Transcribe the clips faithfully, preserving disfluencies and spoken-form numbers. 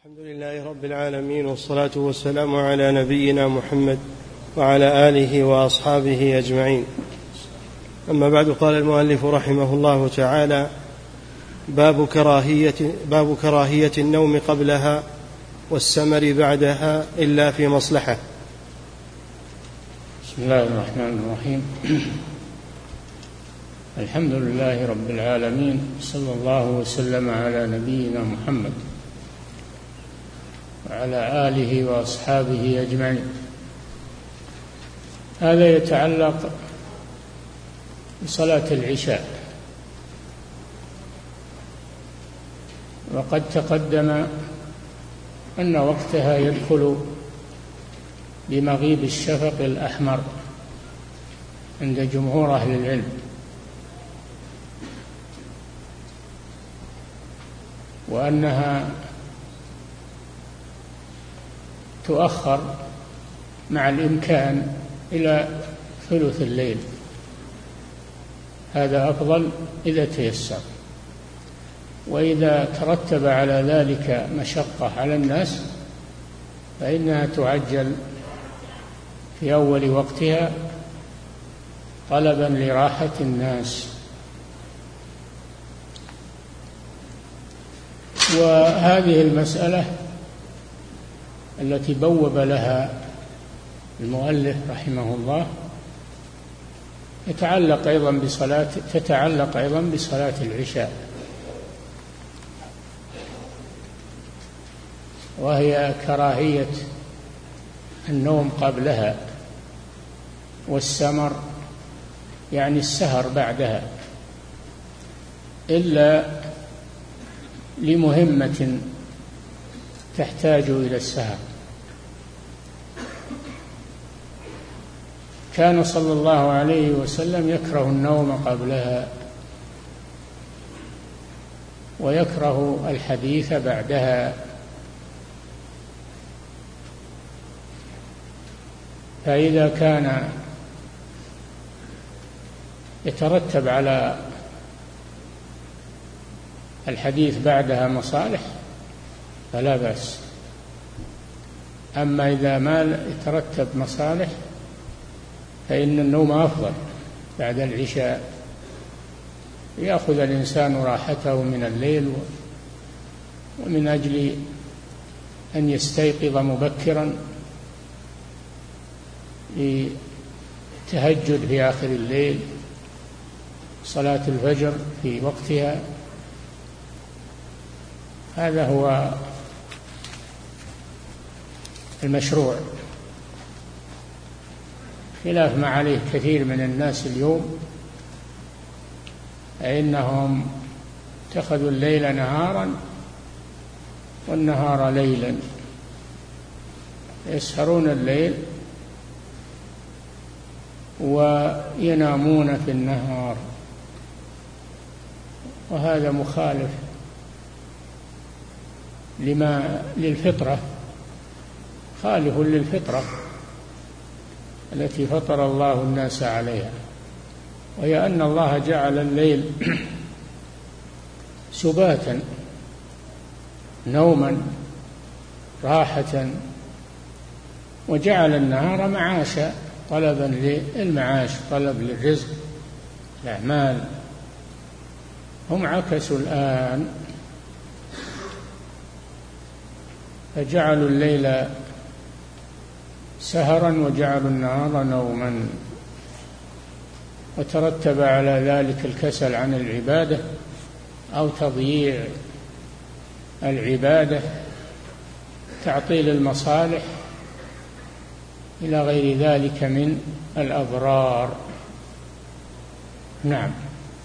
الحمد لله رب العالمين، والصلاة والسلام على نبينا محمد وعلى آله وأصحابه أجمعين. أما بعد، قال المؤلف رحمه الله تعالى: باب كراهية, باب كراهية النوم قبلها والسمر بعدها إلا في مصلحة. بسم الله الرحمن الرحيم. الحمد لله رب العالمين، صلى الله وسلم على نبينا محمد وعلى آله وأصحابه أجمعين. هذا يتعلق بصلاة العشاء، وقد تقدم أن وقتها يدخل بمغيب الشفق الأحمر عند جمهور أهل العلم، وأنها تؤخر مع الإمكان إلى ثلث الليل، هذا أفضل إذا تيسر. وإذا ترتب على ذلك مشقة على الناس فإنها تعجل في أول وقتها طلبا لراحة الناس. وهذه المسألة التي بوب لها المؤلف رحمه الله يتعلق أيضا بصلاة تتعلق أيضا بصلاة العشاء، وهي كراهية النوم قبلها، والسمر يعني السهر بعدها، إلا لمهمة تحتاج إلى السهر. كان صلى الله عليه وسلم يكره النوم قبلها ويكره الحديث بعدها، فإذا كان يترتب على الحديث بعدها مصالح فلا بأس، أما إذا ما يترتب مصالح فإن النوم أفضل بعد العشاء، يأخذ الإنسان راحته من الليل، ومن أجل أن يستيقظ مبكرا لتهجد في آخر الليل، صلاة الفجر في وقتها. هذا هو المشروع، خلاف ما عليه كثير من الناس اليوم، فإنهم اتخذوا الليل نهارا والنهار ليلا، يسهرون الليل وينامون في النهار، وهذا مخالف لما للفطرة، خالف للفطرة التي فطر الله الناس عليها، وهي أن الله جعل الليل سباتا نوما راحة، وجعل النهار معاشا طلبا للمعاش، طلب للرزق الأعمال. هم عكسوا الآن فجعلوا الليل سهرا وجعلوا النهار نوما، وترتب على ذلك الكسل عن العبادة أو تضييع العبادة، تعطيل المصالح إلى غير ذلك من الأضرار. نعم.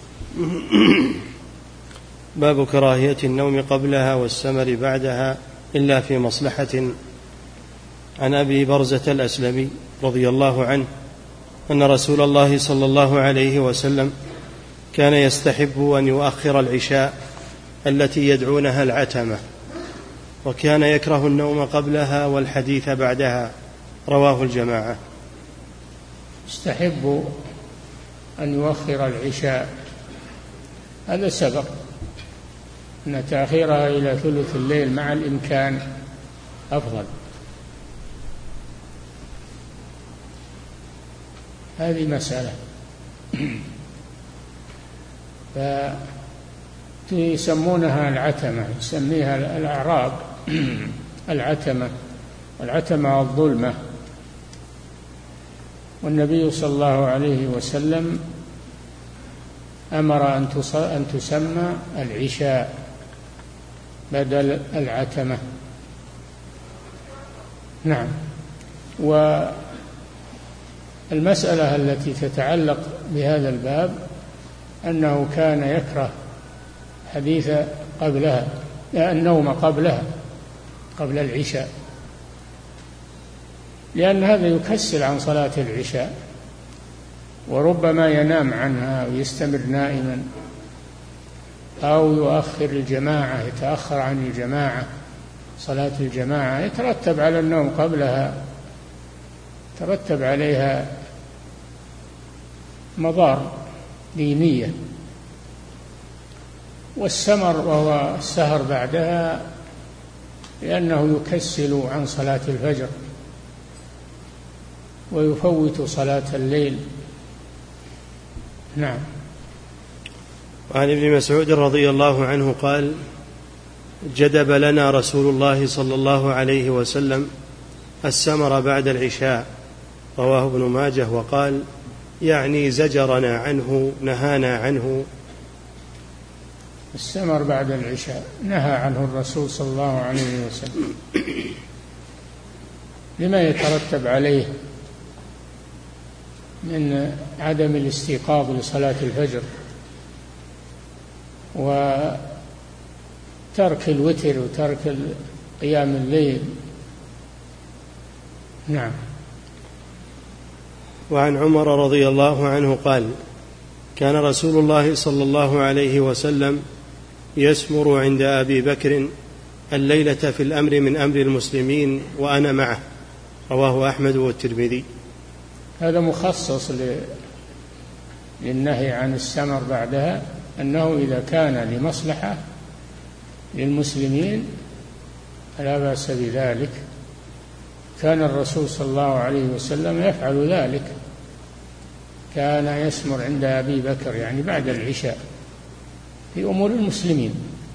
باب كراهية النوم قبلها والسمر بعدها إلا في مصلحة. عن أبي برزة الأسلمي رضي الله عنه أن رسول الله صلى الله عليه وسلم كان يستحب أن يؤخر العشاء التي يدعونها العتمة، وكان يكره النوم قبلها والحديث بعدها، رواه الجماعة. يستحب أن يؤخر العشاء، هذا سبق أن تأخيرها إلى ثلث الليل مع الإمكان أفضل. هذه مسألة. فيسمونها العتمة، يسميها الأعراب العتمة، والعتمة الظلمة. والنبي صلى الله عليه وسلم أمر أن تسمى العشاء بدل العتمة. نعم. والمسألة التي تتعلق بهذا الباب أنه كان يكره حديث قبلها، النوم قبلها قبل العشاء، لأن هذا يكسل عن صلاة العشاء، وربما ينام عنها ويستمر نائما، أو يؤخر الجماعة، يتأخر عن الجماعة، صلاة الجماعة، يترتب على النوم قبلها ترتب عليها مضار دينية. والسمر وهو السهر بعدها لأنه يكسل عن صلاة الفجر ويفوت صلاة الليل. نعم. وعن ابن مسعود رضي الله عنه قال: جدب لنا رسول الله صلى الله عليه وسلم السمر بعد العشاء، رواه ابن ماجه، وقال: يعني زجرنا عنه، نهانا عنه. السمر بعد العشاء نهى عنه الرسول صلى الله عليه وسلم، لما يترتب عليه من عدم الاستيقاظ لصلاة الفجر وترك الوتر وترك قيام الليل. نعم. وعن عمر رضي الله عنه قال: كان رسول الله صلى الله عليه وسلم يسمر عند أبي بكر الليلة في الأمر من أمر المسلمين وأنا معه، رواه أحمد والترمذي. هذا مخصص للنهي عن السمر بعدها، أنه إذا كان لمصلحة للمسلمين فلا بأس بذلك. كان الرسول صلى الله عليه وسلم يفعل ذلك، كان يسمر عند أبي بكر يعني بعد العشاء في أمور المسلمين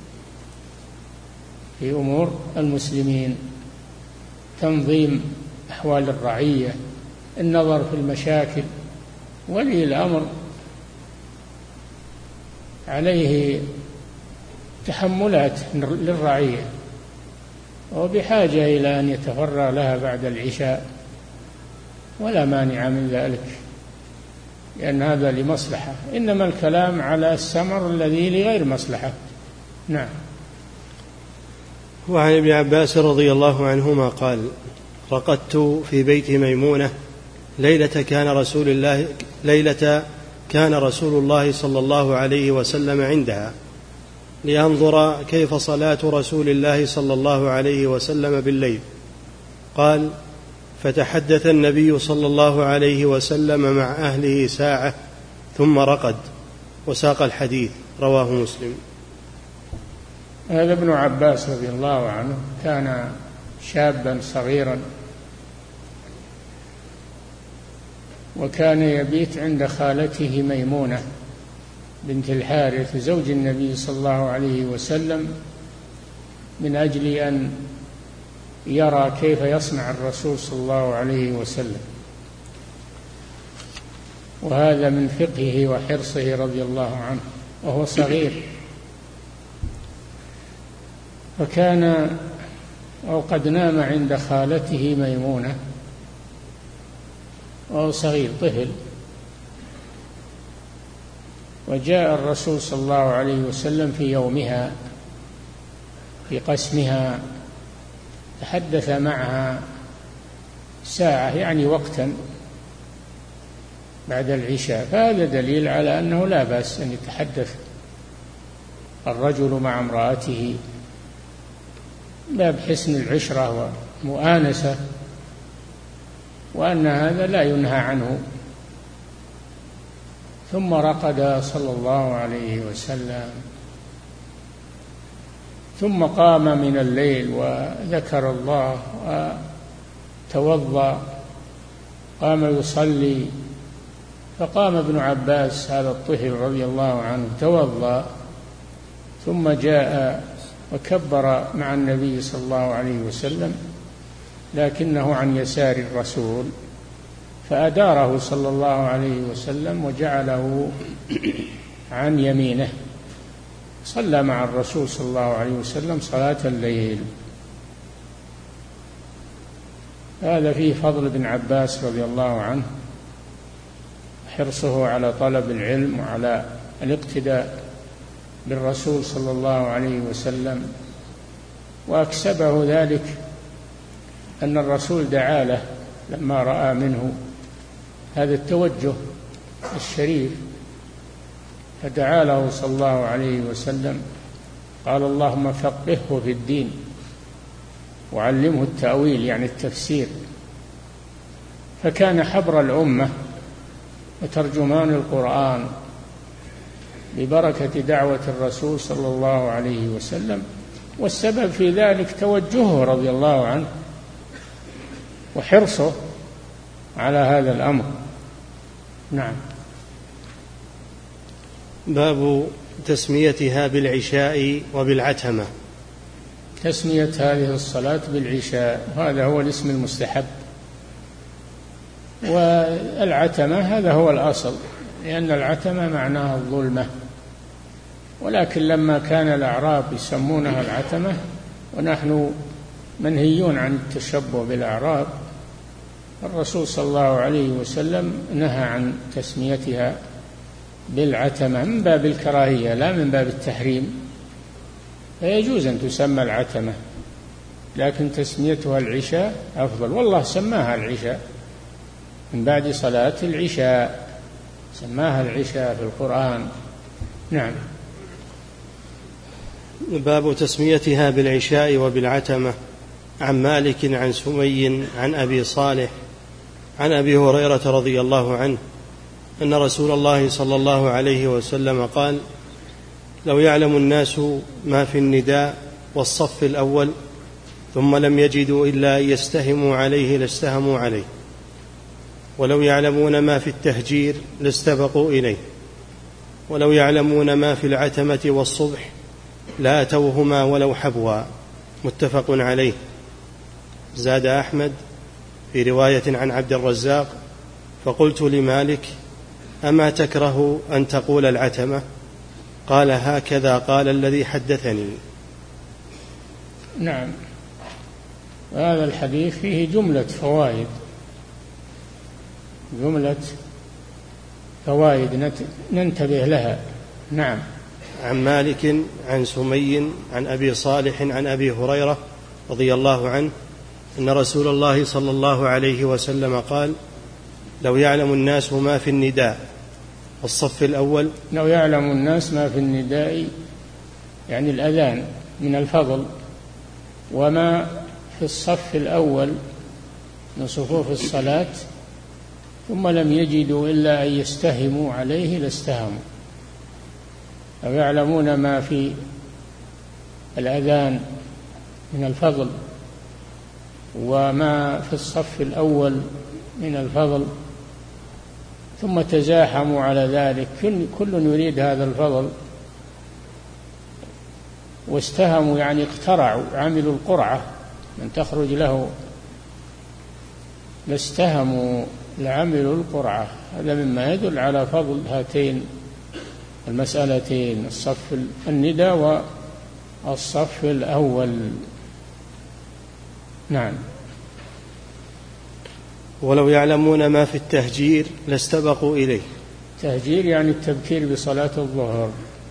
في أمور المسلمين تنظيم أحوال الرعية، النظر في المشاكل. ولي الأمر عليه تحملات للرعية، وبحاجة إلى أن يتفرغ لها بعد العشاء، ولا مانع من ذلك، لأن هذا لمصلحة. إنما الكلام على السمر الذي لغير مصلحة. نعم. وعن ابن عباس رضي الله عنهما قال: رقدت في بيت ميمونة ليلة كان رسول الله ليلة كان رسول الله صلى الله عليه وسلم عندها لأنظر كيف صلاة رسول الله صلى الله عليه وسلم بالليل. قال: فتحدث النبي صلى الله عليه وسلم مع أهله ساعة ثم رقد، وساق الحديث، رواه مسلم. هذا ابن عباس رضي الله عنه كان شابا صغيرا، وكان يبيت عند خالته ميمونة بنت الحارث زوج النبي صلى الله عليه وسلم، من أجل أن يرى كيف يصنع الرسول صلى الله عليه وسلم، وهذا من فقهه وحرصه رضي الله عنه وهو صغير. فكان أو قد نام عند خالته ميمونة وهو صغير طفل، وجاء الرسول صلى الله عليه وسلم في يومها في قسمها، تحدث معها ساعة يعني وقتا بعد العشاء. فهذا دليل على أنه لا بأس أن يتحدث الرجل مع امرأته باب حسن العشرة ومؤانسة، وأن هذا لا ينهى عنه. ثم رقد صلى الله عليه وسلم. ثم قام من الليل وذكر الله وتوضأ، قام يصلي، فقام ابن عباس هذا الطفل رضي الله عنه توضأ ثم جاء وكبر مع النبي صلى الله عليه وسلم، لكنه عن يسار الرسول، فأداره صلى الله عليه وسلم وجعله عن يمينه، صلى مع الرسول صلى الله عليه وسلم صلاة الليل. هذا فيه فضل ابن عباس رضي الله عنه، حرصه على طلب العلم وعلى الاقتداء بالرسول صلى الله عليه وسلم، وأكسبه ذلك أن الرسول دعا له لما رأى منه هذا التوجه الشريف، فدعا له صلى الله عليه وسلم، قال اللهم فقهه في الدين وعلمه التأويل يعني التفسير، فكان حبر الأمة وترجمان القرآن ببركة دعوة الرسول صلى الله عليه وسلم، والسبب في ذلك توجهه رضي الله عنه وحرصه على هذا الأمر. نعم. باب تسميتها بالعشاء وبالعتمة. تسمية هذه الصلاة بالعشاء هذا هو الاسم المستحب، والعتمة هذا هو الأصل، لأن العتمة معناها الظلمة، ولكن لما كان الأعراب يسمونها العتمة ونحن منهيون عن التشبه بالأعراب، الرسول صلى الله عليه وسلم نهى عن تسميتها بالعتمة من باب الكراهية لا من باب التحريم، فيجوز أن تسمى العتمة، لكن تسميتها العشاء أفضل، والله سماها العشاء من بعد صلاة العشاء، سماها العشاء في القرآن. نعم. باب تسميتها بالعشاء وبالعتمة. عن مالك عن سمي عن أبي صالح عن أبي هريرة رضي الله عنه أن رسول الله صلى الله عليه وسلم قال: لو يعلم الناس ما في النداء والصف الأول ثم لم يجدوا إلا أن يستهموا عليه لاستهموا عليه، ولو يعلمون ما في التهجير لاستبقوا إليه، ولو يعلمون ما في العتمة والصبح لاتوهما ولو حبوا. متفق عليه. زاد أحمد في رواية عن عبد الرزاق: فقلت لمالك: أما تكره أن تقول العتمة؟ قال: هكذا قال الذي حدثني. نعم. هذا الحديث فيه جملة فوائد، جملة فوائد ننتبه لها. نعم. عن مالك عن سمي عن أبي صالح عن أبي هريرة رضي الله عنه أن رسول الله صلى الله عليه وسلم قال: لو يعلم الناس ما في النداء والصف الأول. لو يعلم الناس ما في النداء يعني الأذان من الفضل، وما في الصف الأول من صفوف الصلاة، ثم لم يجدوا إلا أن يستهموا عليه لاستهموا. لو يعلمون ما في الأذان من الفضل وما في الصف الأول من الفضل ثم تزاحموا على ذلك، كل يريد هذا الفضل، واستهموا يعني اقترعوا، عملوا القرعة من تخرج له، لاستهموا لعملوا القرعة. هذا مما يدل على فضل هاتين المسألتين، الصف النداء والصف الأول. نعم. ولو يعلمون ما في التهجير لاستبقوا إليه. تهجير يعني التبكير بصلاة الظهر،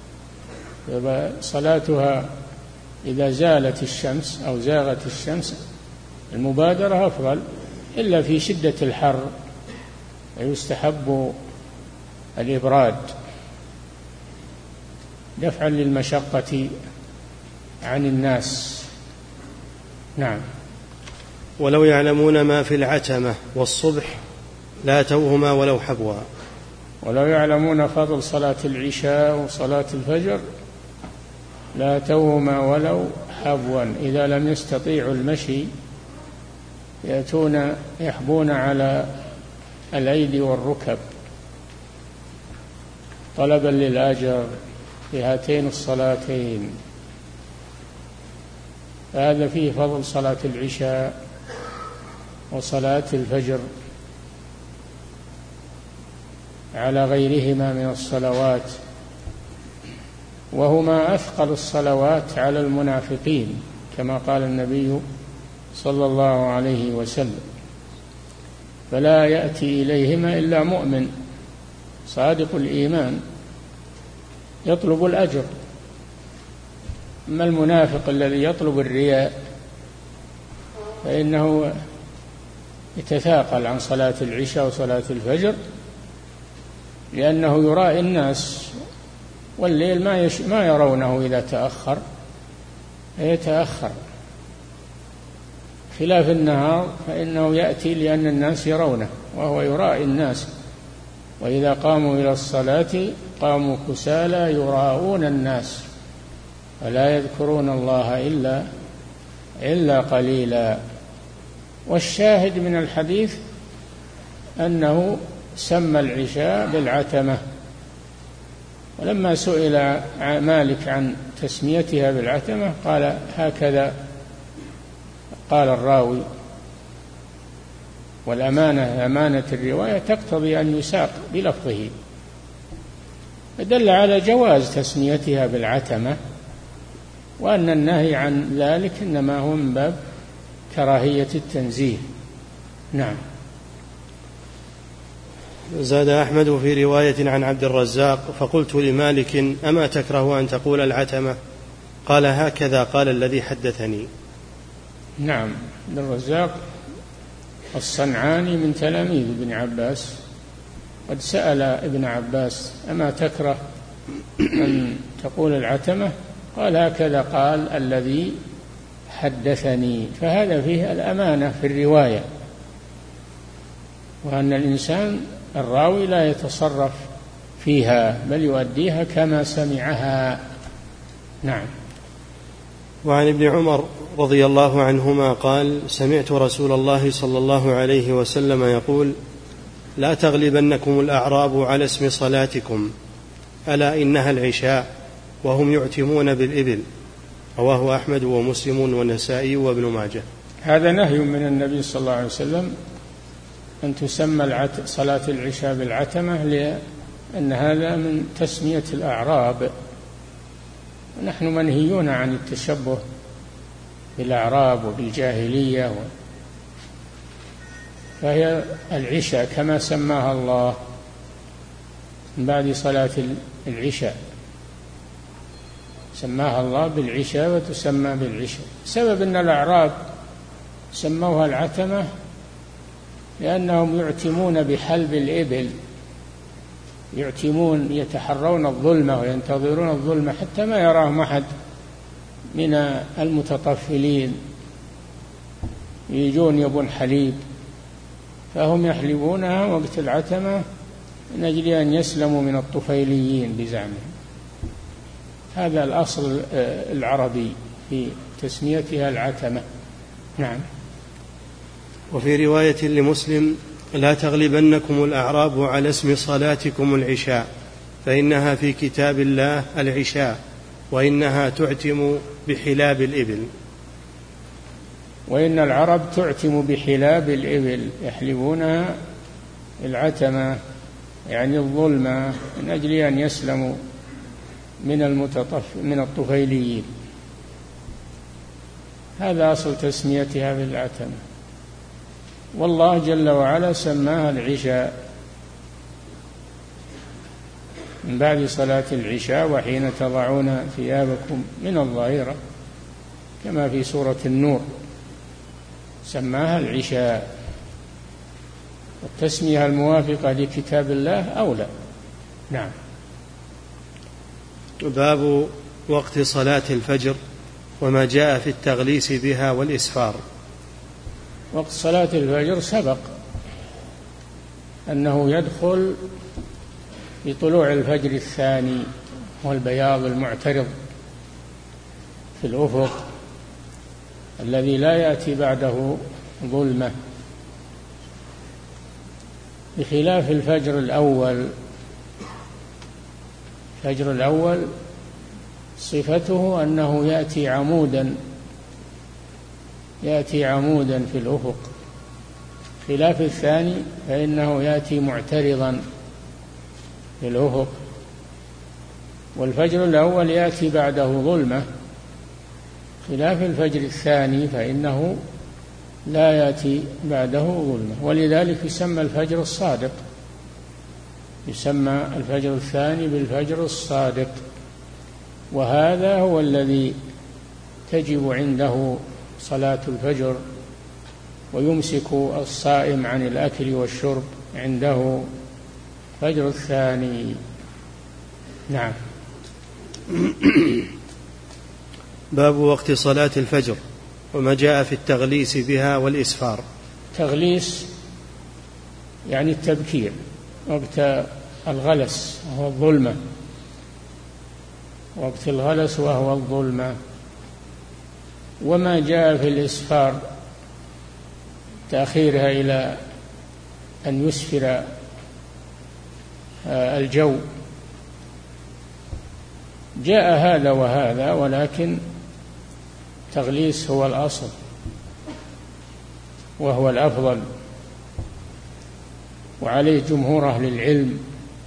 صلاتها إذا زالت الشمس أو زاغت الشمس المبادرة أفضل، إلا في شدة الحر يستحب الإبراد دفعا للمشقة عن الناس. نعم. ولو يعلمون ما في العتمة والصبح لاتوهما ولو حبوا. ولو يعلمون فضل صلاة العشاء وصلاة الفجر لا توهما ولو حبوا، إذا لم يستطيعوا المشي يأتون يحبون على الأيدي والركب طلبا للأجر في هاتين الصلاتين. هذا فيه فضل صلاة العشاء وصلاة الفجر على غيرهما من الصلوات، وهما أثقل الصلوات على المنافقين كما قال النبي صلى الله عليه وسلم، فلا يأتي إليهما إلا مؤمن صادق الإيمان يطلب الأجر. أما المنافق الذي يطلب الرياء فإنه يتثاقل عن صلاة العشاء وصلاة الفجر، لأنه يرائي الناس، والليل ما, يش... ما يرونه إذا تأخر يتأخر، خلاف النهار فإنه يأتي لأن الناس يرونه وهو يرائي الناس، وإذا قاموا إلى الصلاة قاموا كسالى يراءون الناس ولا يذكرون الله إلا إلا قليلا. والشاهد من الحديث أنه سمى العشاء بالعتمة، ولما سئل مالك عن تسميتها بالعتمة قال هكذا قال الراوي، والأمانة أمانة الرواية تقتضي أن يساق بلفظه، فدل على جواز تسميتها بالعتمة، وأن النهي عن ذلك إنما هو من باب كراهية التنزيه. نعم. زاد أحمد في رواية عن عبد الرزاق فقلت لمالك أما تكره أن تقول العتمة؟ قال هكذا قال الذي حدثني. نعم، عبد الرزاق الصنعاني من تلاميذ ابن عباس، قد سأل ابن عباس أما تكره أن تقول العتمة؟ قال هكذا قال الذي حدثني. فهذا فيه الأمانة في الرواية، وأن الإنسان الراوي لا يتصرف فيها بل يؤديها كما سمعها. نعم. وعن ابن عمر رضي الله عنهما قال سمعت رسول الله صلى الله عليه وسلم يقول لا تغلبنكم الأعراب على اسم صلاتكم ألا إنها العشاء وهم يعتمون بالإبل. رواه أحمد ومسلم والنسائي وابن ماجه. هذا نهي من النبي صلى الله عليه وسلم أن تسمى صلاة العشاء بالعتمة، لأن هذا من تسمية الأعراب، ونحن منهيون عن التشبه بالأعراب وبالجاهلية، فهي العشاء كما سماها الله من بعد صلاة العشاء، سماها الله بالعشاء وتسمى بالعشاء. سبب أن الأعراب سموها العتمة لأنهم يعتمون بحلب الإبل، يعتمون يتحرون الظلمة وينتظرون الظلمة حتى ما يراهم أحد من المتطفلين يجون يبون حليب، فهم يحلبونها وقت العتمة من أجل أن يسلموا من الطفيليين بزعمهم. هذا الأصل العربي في تسميتها العتمة. نعم. وفي رواية لمسلم لا تغلبنكم الأعراب على اسم صلاتكم العشاء فإنها في كتاب الله العشاء وإنها تعتم بحلاب الإبل. وإن العرب تعتم بحلاب الإبل، يحلبونها العتمة يعني الظلمة من أجل أن يسلموا من المتطف من الطفيليين. هذا أصل تسميتها بالعتمة، والله جل وعلا سماها العشاء من بعد صلاة العشاء وحين تضعون ثيابكم من الظهيرة كما في سورة النور سماها العشاء. والتسمية الموافقة لكتاب الله أولى. نعم. باب وقت صلاة الفجر وما جاء في التغليس بها والإسفار. وقت صلاة الفجر سبق أنه يدخل في طلوع الفجر الثاني والبياض المعترض في الأفق الذي لا يأتي بعده ظلمة، بخلاف الفجر الأول. الفجر الأول صفته أنه يأتي عمودا يأتي عمودا في الأفق، خلاف الثاني فإنه يأتي معترضا في الأفق. والفجر الأول يأتي بعده ظلمة، خلاف الفجر الثاني فإنه لا يأتي بعده ظلمة، ولذلك يسمى الفجر الصادق، يسمى الفجر الثاني بالفجر الصادق. وهذا هو الذي تجب عنده صلاة الفجر، ويمسك الصائم عن الأكل والشرب عنده فجر الثاني. نعم. باب وقت صلاة الفجر وما جاء في التغليس بها والإسفار. تغليس يعني التبكير، وقت الغلس وهو الظلمة، وقت الغلس وهو الظلمة. وما جاء في الإسفار تأخيرها إلى أن يسفر الجو، جاء هذا وهذا، ولكن التغليس هو الأصل وهو الأفضل، وعليه جمهور أهل العلم.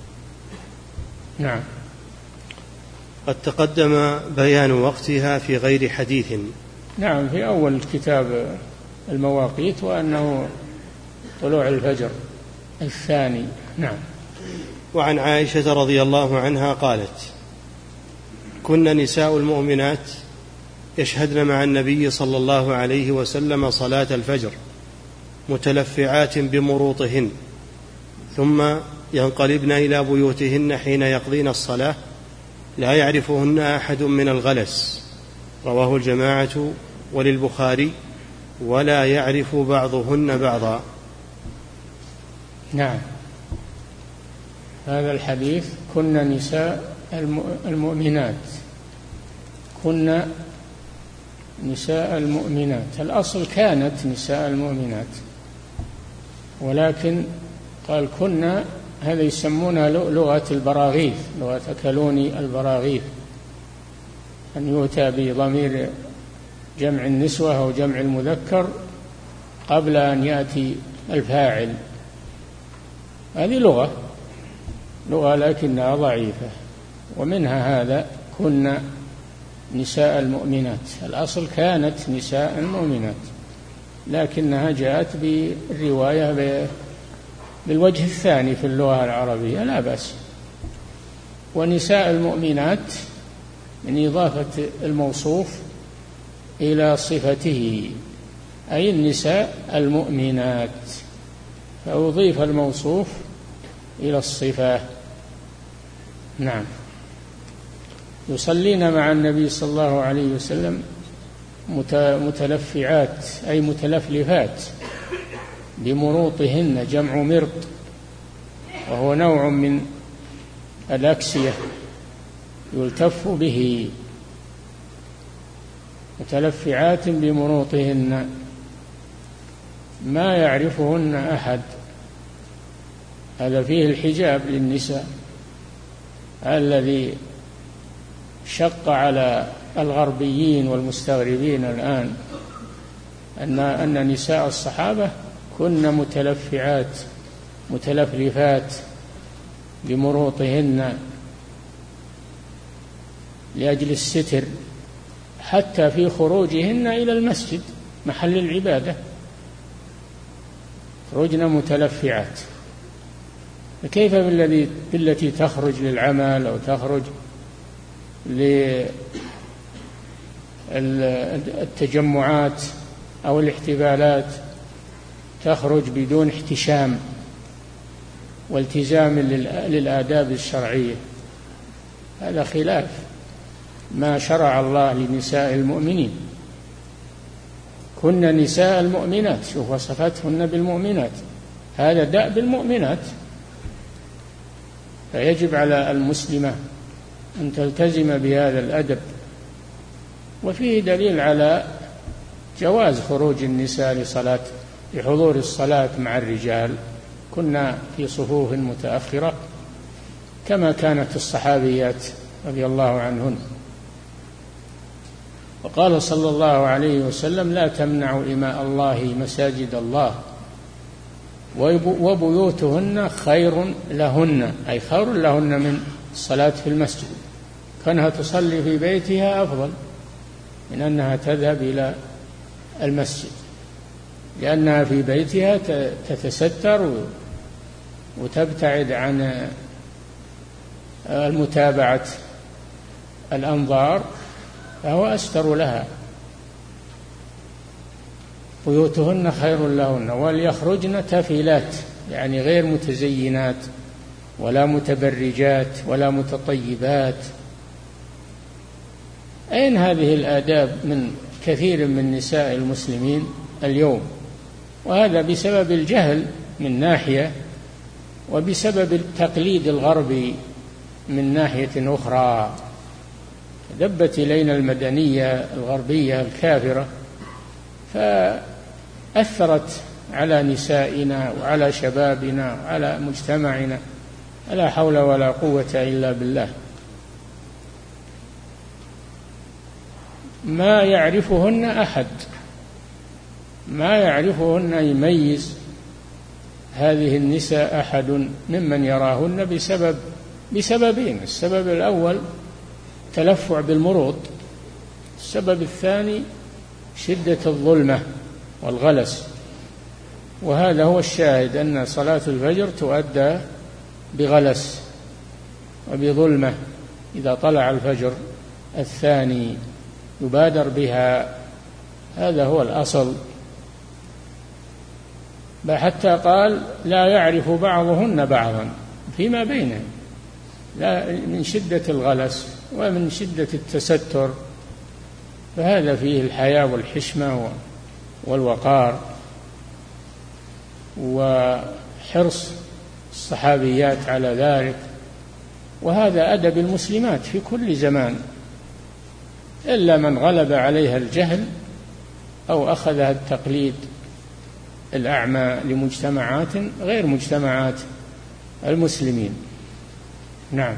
نعم. قد تقدم بيان وقتها في غير حديث. نعم، في أول كتاب المواقيت، وأنه طلوع الفجر الثاني. نعم. وعن عائشة رضي الله عنها قالت: كنا نساء المؤمنات يشهدن مع النبي صلى الله عليه وسلم صلاة الفجر متلفعات بمروطهن، ثم ينقلبن إلى بيوتهن حين يقضين الصلاة لا يعرفهن أحد من الغلس. رواه الجماعة وللبخاري: ولا يعرف بعضهن بعضا. نعم. هذا الحديث كنا نساء المؤمنات، كنا نساء المؤمنات، الأصل كانت نساء المؤمنات، ولكن قال كنا، هذا يسمونها لغة البراغيث، لغة أكلوني البراغيث، أن يؤتى بضمير جمع النسوة أو جمع المذكر قبل أن يأتي الفاعل. هذه لغة لغة لكنها ضعيفة. ومنها هذا كنا نساء المؤمنات، الأصل كانت نساء المؤمنات، لكنها جاءت بالرواية بالوجه الثاني في اللغة العربية، لا بأس. ونساء المؤمنات من إضافة الموصوف إلى صفته، أي النساء المؤمنات، فأضيف الموصوف إلى الصفة. نعم. يصلين مع النبي صلى الله عليه وسلم متلفعات أي متلفلفات بمروطهن، جمع مرط، وهو نوع من الأكسية يلتف به، متلفعات بمروطهن ما يعرفهن أحد. هذا فيه الحجاب للنساء الذي شق على الغربيين والمستغربين الآن، أن أن نساء الصحابة كن متلفعات متلفلفات بمروطهن لأجل الستر، حتى في خروجهن إلى المسجد محل العبادة خرجن متلفعات. فكيف بالذي بالتي تخرج للعمل أو تخرج للتجمعات أو الاحتفالات، تخرج بدون احتشام والتزام للآداب الشرعية؟ هذا خلاف ما شرع الله لنساء المؤمنين. كن نساء المؤمنات، شوف وصفتهن بالمؤمنات، هذا دأب المؤمنات. فيجب على المسلمة أن تلتزم بهذا الأدب وفيه دليل على جواز خروج النساء لصلاة لحضور الصلاة مع الرجال، كنا في صفوف متأخرة كما كانت الصحابيات رضي الله عنهن. وقال صلى الله عليه وسلم: لا تمنعوا إماء الله مساجد الله وبيوتهن خير لهن، أي خير لهن من الصلاة في المسجد، كانها تصلي في بيتها أفضل من أنها تذهب إلى المسجد، لأنها في بيتها تتستر وتبتعد عن المتابعة الأنظار، فهو أستر لها. بيوتهن خير لهن وليخرجن تفيلات، يعني غير متزينات ولا متبرجات ولا متطيبات. أين هذه الآداب من كثير من نساء المسلمين اليوم؟ وهذا بسبب الجهل من ناحية، وبسبب التقليد الغربي من ناحية أخرى. دبت إلينا المدنية الغربية الكافرة فأثرت على نسائنا وعلى شبابنا وعلى مجتمعنا، لا حول ولا قوة إلا بالله. ما يعرفهن أحد، ما يعرفهن يميز هذه النساء أحد ممن يراهن بسبب بسببين: السبب الأول تلفع بالمروط، السبب الثاني شدة الظلمة والغلس. وهذا هو الشاهد، أن صلاة الفجر تؤدى بغلس وبظلمة. إذا طلع الفجر الثاني يبادر بها، هذا هو الأصل. حتى قال: لا يعرف بعضهن بعضا فيما بينهم، لا من شدة الغلس ومن شدة التستر، فهذا فيه الحياء والحشمة والوقار وحرص الصحابيات على ذلك. وهذا أدب المسلمات في كل زمان، إلا من غلب عليها الجهل أو أخذها التقليد الأعمى لمجتمعات غير مجتمعات المسلمين. نعم.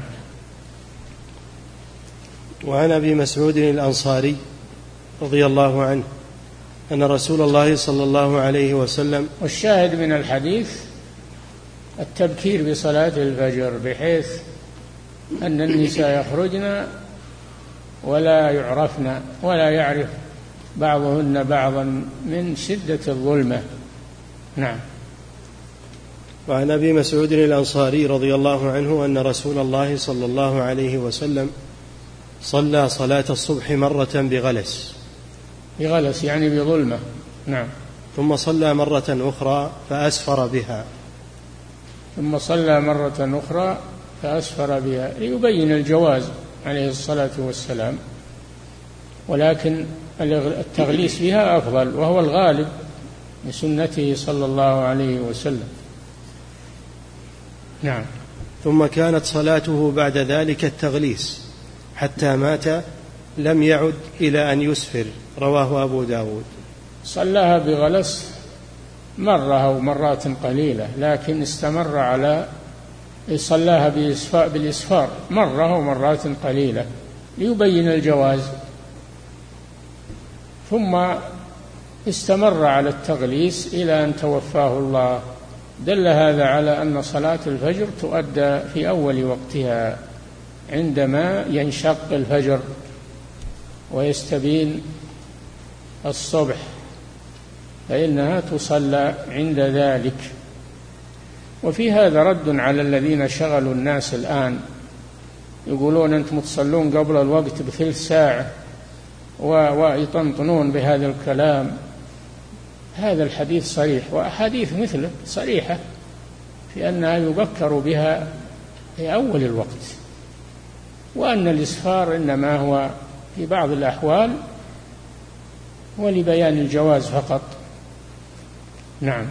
وعن أبي مسعود الأنصاري رضي الله عنه أن رسول الله صلى الله عليه وسلم، والشاهد من الحديث التبكير بصلاة الفجر، بحيث أن النساء يخرجن ولا يعرفن ولا يعرف بعضهن بعضا من شدة الظلمة. نعم. وعن أبي مسعود الأنصاري رضي الله عنه أن رسول الله صلى الله عليه وسلم صلى صلاة الصبح مرة بغلس، بغلس يعني بظلمة. نعم. ثم صلى مرة أخرى فأسفر بها، ثم صلى مرة أخرى فأسفر بها، ليبين الجواز عليه الصلاة والسلام، ولكن التغليس بها أفضل، وهو الغالب من سنته صلى الله عليه وسلم. نعم. ثم كانت صلاته بعد ذلك التغليس حتى مات لم يعد إلى أن يسفر، رواه أبو داود. صلاها بغلس مرة أو مرات قليلة، لكن استمر على صلاها بالإسفار مرة ومرات قليلة ليبين الجواز، ثم استمر على التغليس إلى أن توفاه الله. دل هذا على أن صلاة الفجر تؤدى في أول وقتها عندما ينشق الفجر ويستبين الصبح، فإنها تصلى عند ذلك. وفي هذا رد على الذين شغلوا الناس الآن، يقولون أنتم تصلون قبل الوقت بثلث ساعة ويطنطنون بهذا الكلام. هذا الحديث صريح، وأحاديث مثله صريحة في أنها يبكر بها في أول الوقت، وأن الإسفار إنما هو في بعض الأحوال ولبيان الجواز فقط. نعم.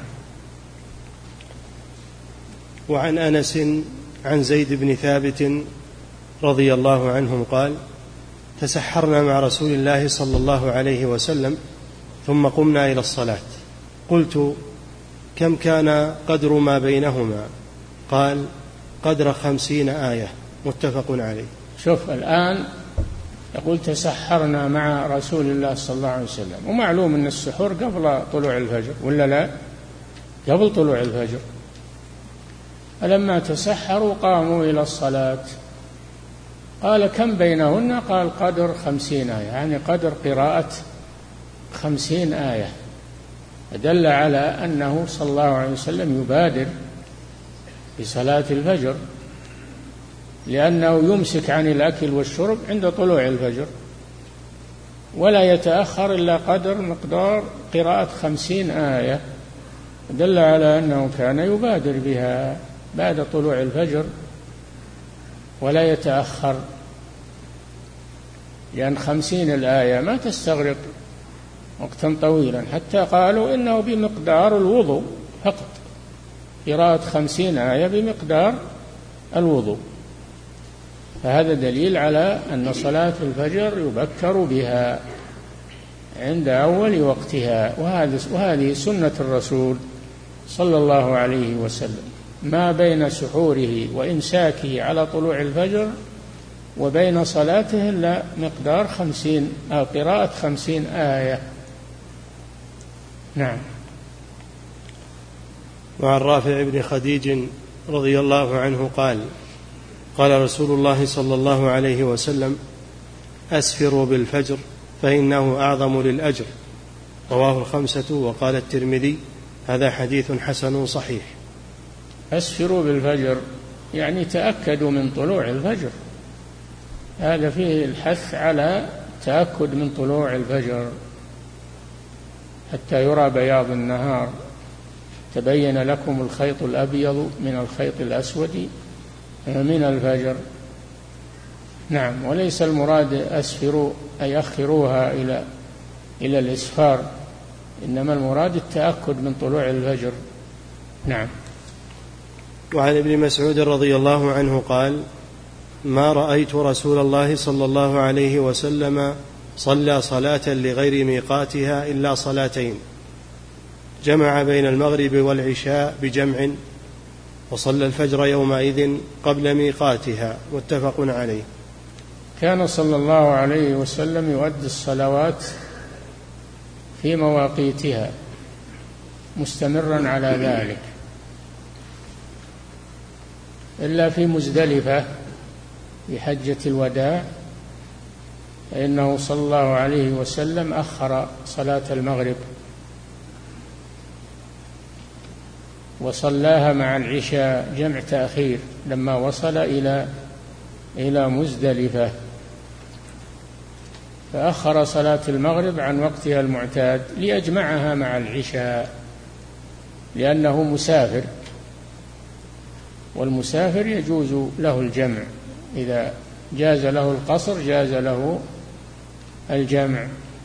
وعن أنس عن زيد بن ثابت رضي الله عنهم قال: تسحرنا مع رسول الله صلى الله عليه وسلم ثم قمنا إلى الصلاة. قلت: كم كان قدر ما بينهما؟ قال: قدر خمسين آية، متفق عليه. شوف الآن يقول تسحرنا مع رسول الله صلى الله عليه وسلم، ومعلوم أن السحور قبل طلوع الفجر ولا لا؟ قبل طلوع الفجر. فلما تسحروا قاموا إلى الصلاة. قال: كم بينهن؟ قال: قدر خمسين آية، يعني قدر قراءة خمسين آية. دل على أنه صلى الله عليه وسلم يبادر بصلاة الفجر، لأنه يمسك عن الأكل والشرب عند طلوع الفجر، ولا يتأخر إلا قدر مقدار قراءة خمسين آية. دل على أنه كان يبادر بها بعد طلوع الفجر ولا يتأخر، لأن خمسين الآية ما تستغرق وقتا طويلا، حتى قالوا إنه بمقدار الوضوء فقط، قراءة خمسين آية بمقدار الوضوء. فهذا دليل على أن صلاة الفجر يبكر بها عند أول وقتها، وهذه سنة الرسول صلى الله عليه وسلم، ما بين سحوره وإمساكه على طلوع الفجر وبين صلاته إلا مقدار خمسين أو قراءة خمسين آية. نعم. وعن رافع بن خديج رضي الله عنه قال: قال رسول الله صلى الله عليه وسلم: أسفروا بالفجر فإنه أعظم للأجر. رواه الخمسة. وقال الترمذي: هذا حديث حسن صحيح. أسفروا بالفجر يعني تأكدوا من طلوع الفجر، هذا فيه الحث على تأكد من طلوع الفجر حتى يرى بياض النهار، تبين لكم الخيط الأبيض من الخيط الأسود من الفجر. نعم. وليس المراد أسفروا أي أخروها إلى إلى الإسفار، إنما المراد التأكد من طلوع الفجر. نعم. وعن ابن مسعود رضي الله عنه قال: ما رأيت رسول الله صلى الله عليه وسلم صلى صلاة لغير ميقاتها إلا صلاتين، جمع بين المغرب والعشاء بجمع، وصلى الفجر يومئذ قبل ميقاتها، متفق عليه. كان صلى الله عليه وسلم يؤدي الصلوات في مواقيتها مستمرا على ذلك، إلا في مزدلفة في حجة الوداع، فإنه صلى الله عليه وسلم أخر صلاة المغرب وصلاها مع العشاء جمع تأخير لما وصل إلى إلى مزدلفة، فأخر صلاة المغرب عن وقتها المعتاد ليجمعها مع العشاء، لأنه مسافر، والمسافر يجوز له الجمع، إذا جاز له القصر جاز له الجمع.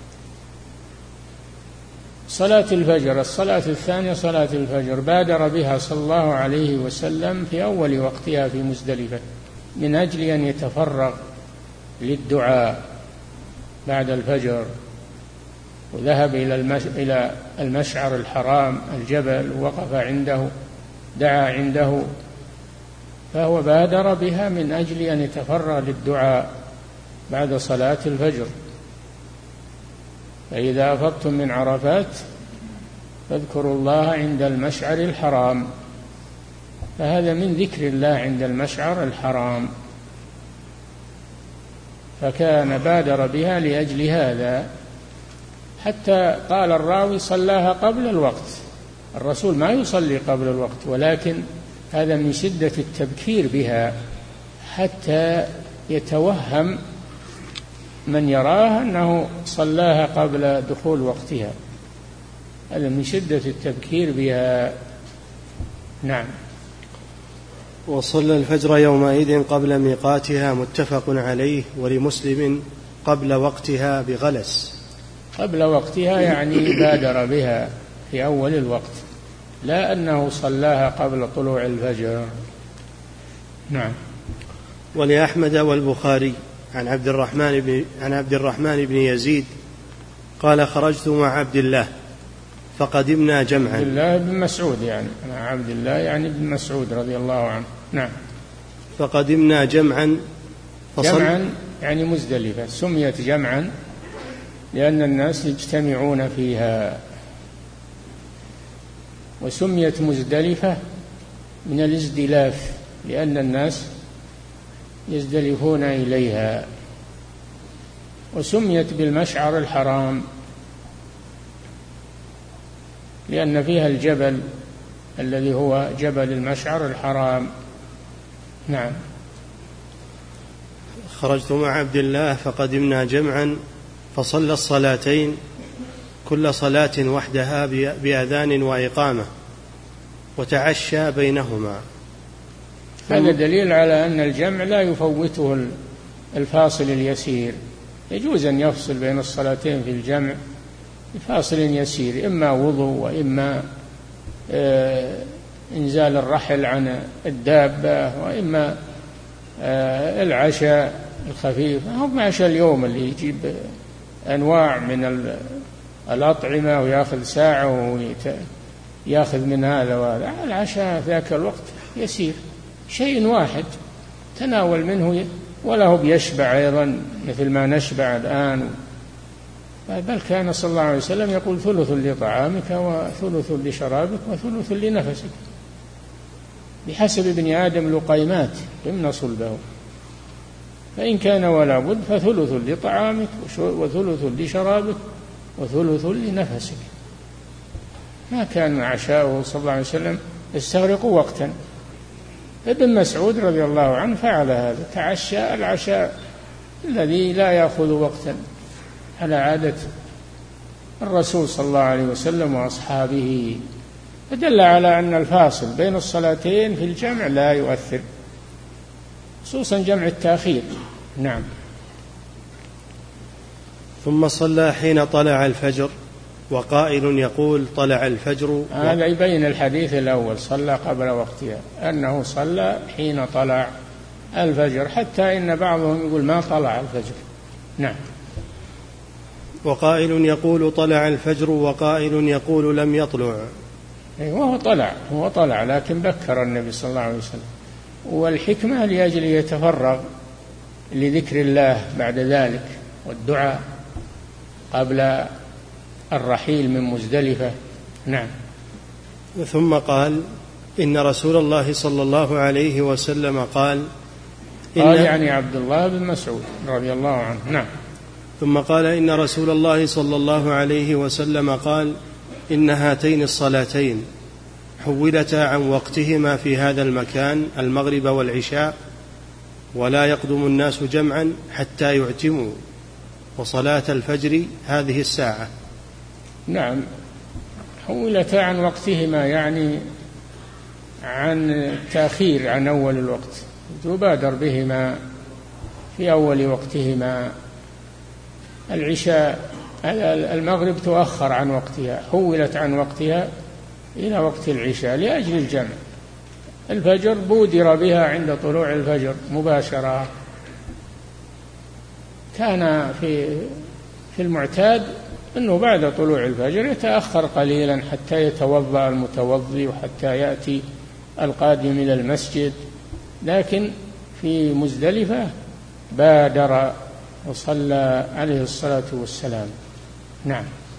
صلاة الفجر، الصلاة الثانية صلاة الفجر، بادر بها صلى الله عليه وسلم في أول وقتها في مزدلفة من أجل أن يتفرغ للدعاء بعد الفجر، وذهب إلى المشعر الحرام الجبل ووقف عنده دعا عنده، فهو بادر بها من أجل أن يتفرغ للدعاء بعد صلاة الفجر. فإذا أفضتم من عرفات فاذكروا الله عند المشعر الحرام، فهذا من ذكر الله عند المشعر الحرام، فكان بادر بها لأجل هذا، حتى قال الراوي صلاها قبل الوقت. الرسول ما يصلي قبل الوقت، ولكن هذا من شدة التبكير بها حتى يتوهم من يراه أنه صلاها قبل دخول وقتها، هذا من شدة التبكير بها. نعم. وصلى الفجر يومئذ قبل ميقاتها، متفق عليه. ولمسلم قبل وقتها بغلس. قبل وقتها يعني بادر بها في أول الوقت، لا أنه صلاها قبل طلوع الفجر. نعم. ولأحمد والبخاري عن عبد الرحمن بن عن عبد الرحمن بن يزيد قال خرجت مع عبد الله فقدمنا جمعا. عبد الله بن مسعود يعني مع عبد الله يعني بن مسعود رضي الله عنه. نعم. فقدمنا جمعا فصل جمعا يعني مزدلفة، سميت جمعا لأن الناس يجتمعون فيها، وسميت مزدلفة من الازدلاف لأن الناس يزدلفون إليها، وسميت بالمشعر الحرام لأن فيها الجبل الذي هو جبل المشعر الحرام. نعم. خرجت مع عبد الله فقدمنا جمعا فصلى الصلاتين كل صلاة وحدها بأذان وإقامة وتعشى بينهما. هذا دليل على أن الجمع لا يفوته الفاصل اليسير، يجوز أن يفصل بين الصلاتين في الجمع بفاصل يسير، إما وضوء وإما آه إنزال الرحل عن الدابة وإما آه العشاء الخفيف، هم عشاء اليوم اللي يجيب أنواع من الأطعمة ويأخذ ساعة ويأخذ من هذا وهذا. العشاء في ذاك الوقت يسير، شيء واحد تناول منه ولا هو بيشبع أيضا مثل ما نشبع الآن، بل كان صلى الله عليه وسلم يقول ثلث لطعامك وثلث لشرابك وثلث لنفسك، بحسب ابن آدم لقيمات يمنى صلبه، فإن كان ولا بد فثلث لطعامك وثلث لشرابك وثلث لنفسك. ما كان عشاؤه صلى الله عليه وسلم يستغرق وقتا. ابن مسعود رضي الله عنه فعل هذا، تعشى العشاء الذي لا يأخذ وقتا على عادة الرسول صلى الله عليه وسلم وأصحابه، فدل على أن الفاصل بين الصلاتين في الجمع لا يؤثر، خصوصا جمع التأخير. نعم. ثم صلى حين طلع الفجر وقائل يقول طلع الفجر. هذا يبين الحديث الأول صلى قبل وقتها، أنه صلى حين طلع الفجر، حتى إن بعضهم يقول ما طلع الفجر. نعم. وقائل يقول طلع الفجر وقائل يقول لم يطلع. وهو طلع هو طلع لكن بكر النبي صلى الله عليه وسلم، والحكمة لأجل يتفرغ لذكر الله بعد ذلك والدعاء قبل الرحيل من مزدلفة. نعم. ثم قال إن رسول الله صلى الله عليه وسلم قال إن قال يعني عبد الله بن مسعود رضي الله عنه. نعم. ثم قال إن رسول الله صلى الله عليه وسلم قال إن هاتين الصلاتين حولتا عن وقتهما في هذا المكان المغرب والعشاء، ولا يقدم الناس جمعا حتى يعتموا، وصلاة الفجر هذه الساعة. نعم. حولتا عن وقتهما يعني عن تأخير عن أول الوقت، تبادر بهما في أول وقتهما. العشاء المغرب تؤخر عن وقتها، حولت عن وقتها إلى وقت العشاء لأجل الجمع. الفجر بودر بها عند طلوع الفجر مباشرة. كان في في المعتاد أنه بعد طلوع الفجر يتأخر قليلا حتى يتوضأ المتوضي وحتى يأتي القادم إلى المسجد، لكن في مزدلفة بادر وصلى عليه الصلاة والسلام. نعم.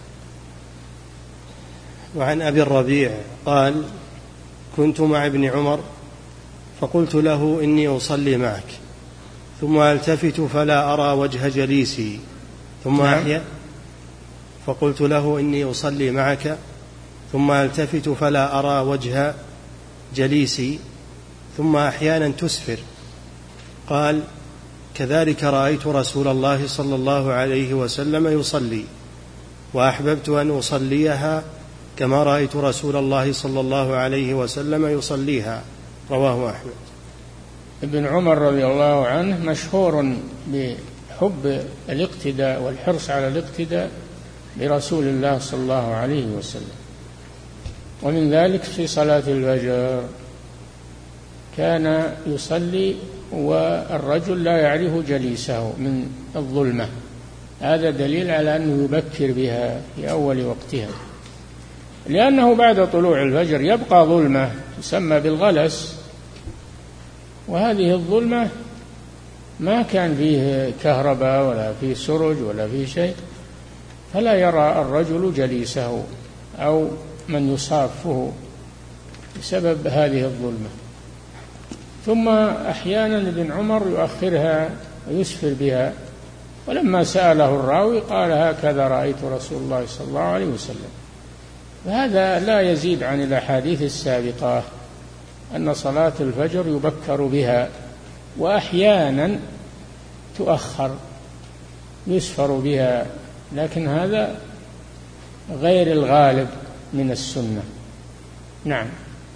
وعن أبي الربيع قال كنت مع ابن عمر فقلت له إني أصلي معك، ثم ألتفت فلا أرى وجه جليسي، ثم نعم. أحيا فقلت له إني أصلي معك، ثم ألتفت فلا أرى وجه جليسي، ثم أحيانا تسفر. قال كذلك رأيت رسول الله صلى الله عليه وسلم يصلي، وأحببت أن أصليها كما رأيت رسول الله صلى الله عليه وسلم يصليها. رواه أحمد. ابن عمر رضي الله عنه مشهور بحب الاقتداء والحرص على الاقتداء برسول الله صلى الله عليه وسلم، ومن ذلك في صلاة الفجر كان يصلي والرجل لا يعرف جليسه من الظلمة. هذا دليل على أنه يبكر بها في أول وقتها، لأنه بعد طلوع الفجر يبقى ظلمة تسمى بالغلس، وهذه الظلمة ما كان فيه كهرباء ولا فيه سرج ولا فيه شيء، فلا يرى الرجل جليسه أو من يصافه بسبب هذه الظلمة. ثم أحيانا ابن عمر يؤخرها ويسفر بها، ولما سأله الراوي قال هكذا رأيت رسول الله صلى الله عليه وسلم. وهذا لا يزيد عن الأحاديث السابقة أن صلاة الفجر يبكر بها، وأحيانا تؤخر يسفر بها، لكن هذا غير الغالب من السنة. نعم.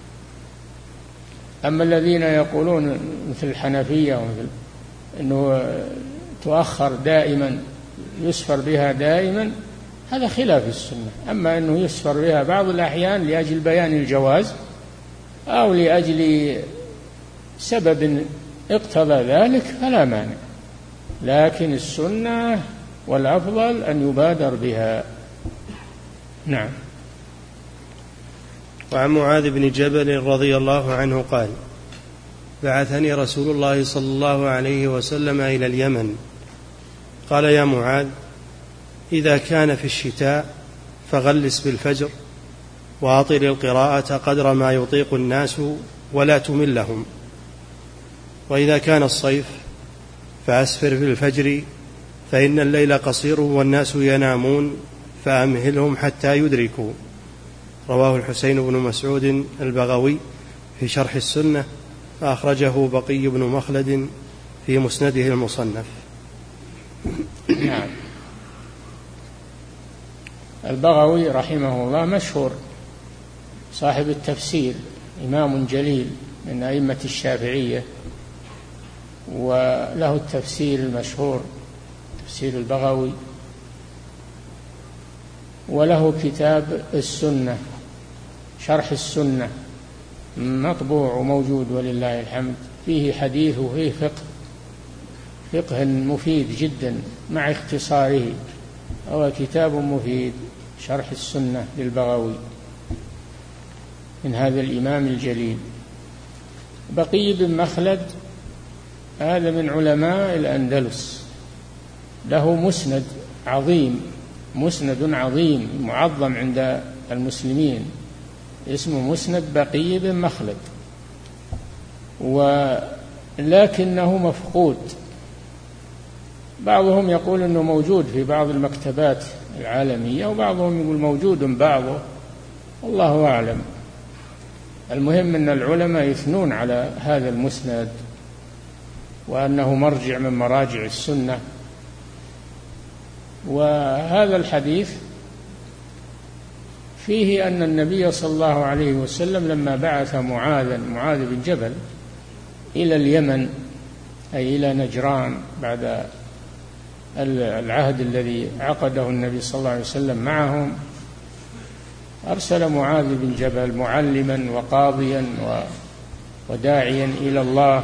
أما الذين يقولون مثل الحنفية ومثل أنه تؤخر دائما يسفر بها دائما، هذا خلاف السنة. أما أنه يسفر بها بعض الأحيان لأجل بيان الجواز أو لأجل سبب اقتضى ذلك فلا مانع، لكن السنة والأفضل أن يبادر بها. نعم. وعن معاذ بن جبل رضي الله عنه قال بعثني رسول الله صلى الله عليه وسلم إلى اليمن، قال يا معاذ إذا كان في الشتاء فغلس بالفجر وأطل القراءة قدر ما يطيق الناس ولا تملهم، وإذا كان الصيف فأسفر بالفجر فإن الليل قصير والناس ينامون فأمهلهم حتى يدركوا. رواه الحسين بن مسعود البغوي في شرح السنة، فأخرجه بقي بن مخلد في مسنده المصنف. نعم. البغوي رحمه الله مشهور، صاحب التفسير، إمام جليل من أئمة الشافعية، وله التفسير المشهور تفسير البغوي، وله كتاب السنة شرح السنة مطبوع وموجود ولله الحمد، فيه حديث وفيه فقه فقه مفيد جدا مع اختصاره، هو كتاب مفيد شرح السنة للبغوي من هذا الإمام الجليل. بقي بن مخلد هذا من علماء الأندلس، له مسند عظيم، مسند عظيم معظم عند المسلمين، اسمه مسند بقي بن مخلد، ولكنه مفقود. بعضهم يقول أنه موجود في بعض المكتبات العالمية، وبعضهم يقول موجود بعضه، والله أعلم. المهم أن العلماء يثنون على هذا المسند وأنه مرجع من مراجع السنة. وهذا الحديث فيه أن النبي صلى الله عليه وسلم لما بعث معاذا معاذ بن جبل إلى اليمن أي إلى نجران بعد العهد الذي عقده النبي صلى الله عليه وسلم معهم، أرسل معاذ بن جبل معلما وقاضيا وداعيا إلى الله،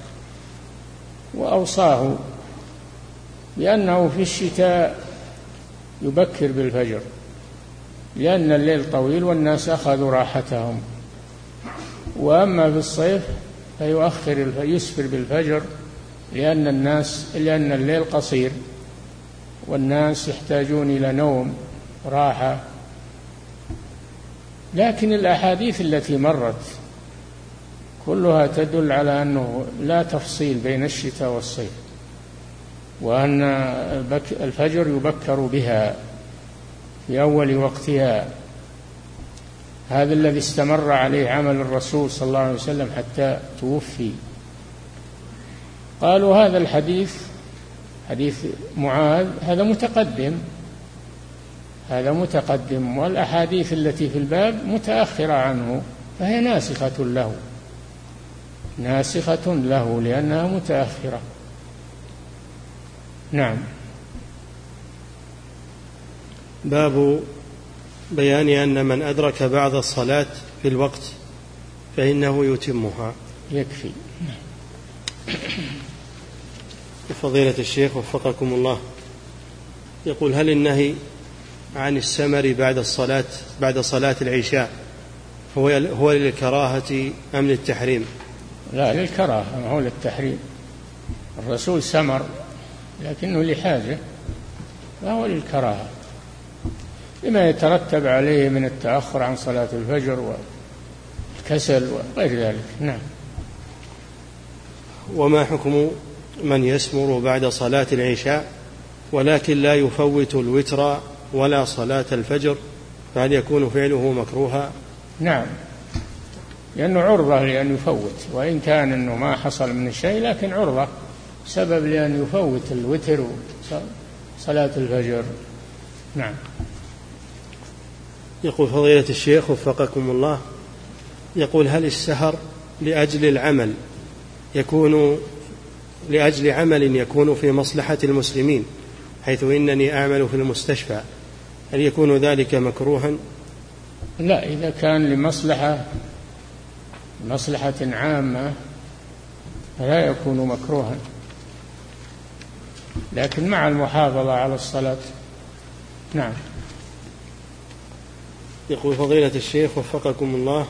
وأوصاه بأنه في الشتاء يبكر بالفجر لأن الليل طويل والناس أخذوا راحتهم، وأما في الصيف فيؤخر يسفر بالفجر لأن الناس لأن الليل قصير والناس يحتاجون إلى نوم راحة. لكن الأحاديث التي مرت كلها تدل على أنه لا تفصيل بين الشتاء والصيف، وأن الفجر يبكر بها في أول وقتها. هذا الذي استمر عليه عمل الرسول صلى الله عليه وسلم حتى توفي. قالوا هذا الحديث حديث معاذ هذا متقدم هذا متقدم والأحاديث التي في الباب متأخرة عنه، فهي ناسخة له ناسخة له لأنها متأخرة. نعم. باب بيان أن من أدرك بعض الصلاة في الوقت فإنه يتمها. يكفي. فضيلة الشيخ وفقكم الله، يقول هل النهي عن السمر بعد الصلاة بعد صلاة العشاء هو هو للكراهة أم للتحريم؟ لا، للكراهة، ما هو للتحريم. الرسول سمر لكنه لحاجة، فهو للكراهة لما يترتب عليه من التأخر عن صلاة الفجر والكسل وغير ذلك. نعم. وما حكم من يسمر بعد صلاة العشاء ولكن لا يفوت الوتر ولا صلاة الفجر، فهل يكون فعله مكروها؟ نعم، لأنه عرضة لأن يفوت، وإن كان أنه ما حصل من الشيء لكن عرضة سبب لأن يفوت الوتر وصلاة الفجر. نعم. يقول فضيلة الشيخ وفقكم الله، يقول هل السهر لأجل العمل يكون لأجل عمل يكون في مصلحة المسلمين، حيث إنني أعمل في المستشفى، هل يكون ذلك مكروها؟ لا، إذا كان لمصلحة مصلحة عامة فلا يكون مكروها، لكن مع المحافظة على الصلاة. نعم. يقول فضيلة الشيخ وفقكم الله،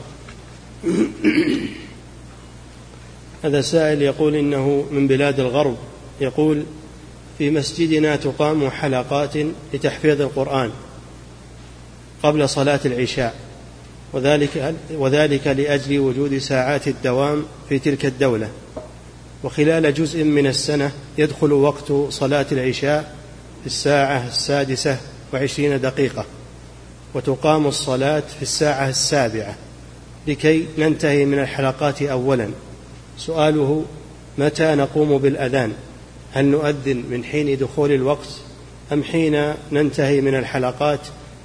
هذا سائل يقول إنه من بلاد الغرب، يقول في مسجدنا تقام حلقات لتحفيظ القرآن قبل صلاة العشاء، وذلك, وذلك لأجل وجود ساعات الدوام في تلك الدولة، وخلال جزء من السنة يدخل وقت صلاة العشاء في الساعة السادسة وعشرين دقيقة، وتقام الصلاة في الساعة السابعة لكي ننتهي من الحلقات أولا. سؤاله متى نقوم بالأذان؟ هل نؤذن من حين دخول الوقت أم حين ننتهي من الحلقات؟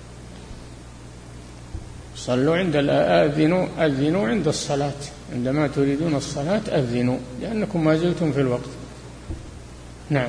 صلوا عند الأذنوا أذنوا عند الصلاة، عندما تريدون الصلاة أذنوا، لأنكم ما زلتم في الوقت. نعم.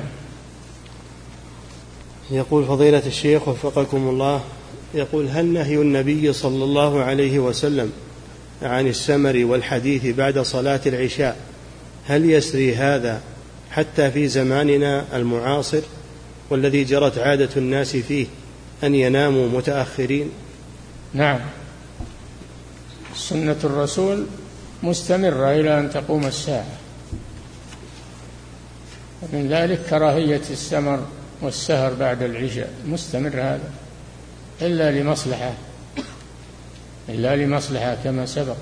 يقول فضيلة الشيخ وفقكم الله، يقول هل نهي النبي صلى الله عليه وسلم عن السمر والحديث بعد صلاة العشاء هل يسري هذا حتى في زماننا المعاصر والذي جرت عادة الناس فيه أن يناموا متأخرين؟ نعم، سنة الرسول مستمرة إلى أن تقوم الساعة، ومن ذلك كراهية السمر والسهر بعد العشاء مستمر هذا، إلا لمصلحة إلا لمصلحة كما سبق.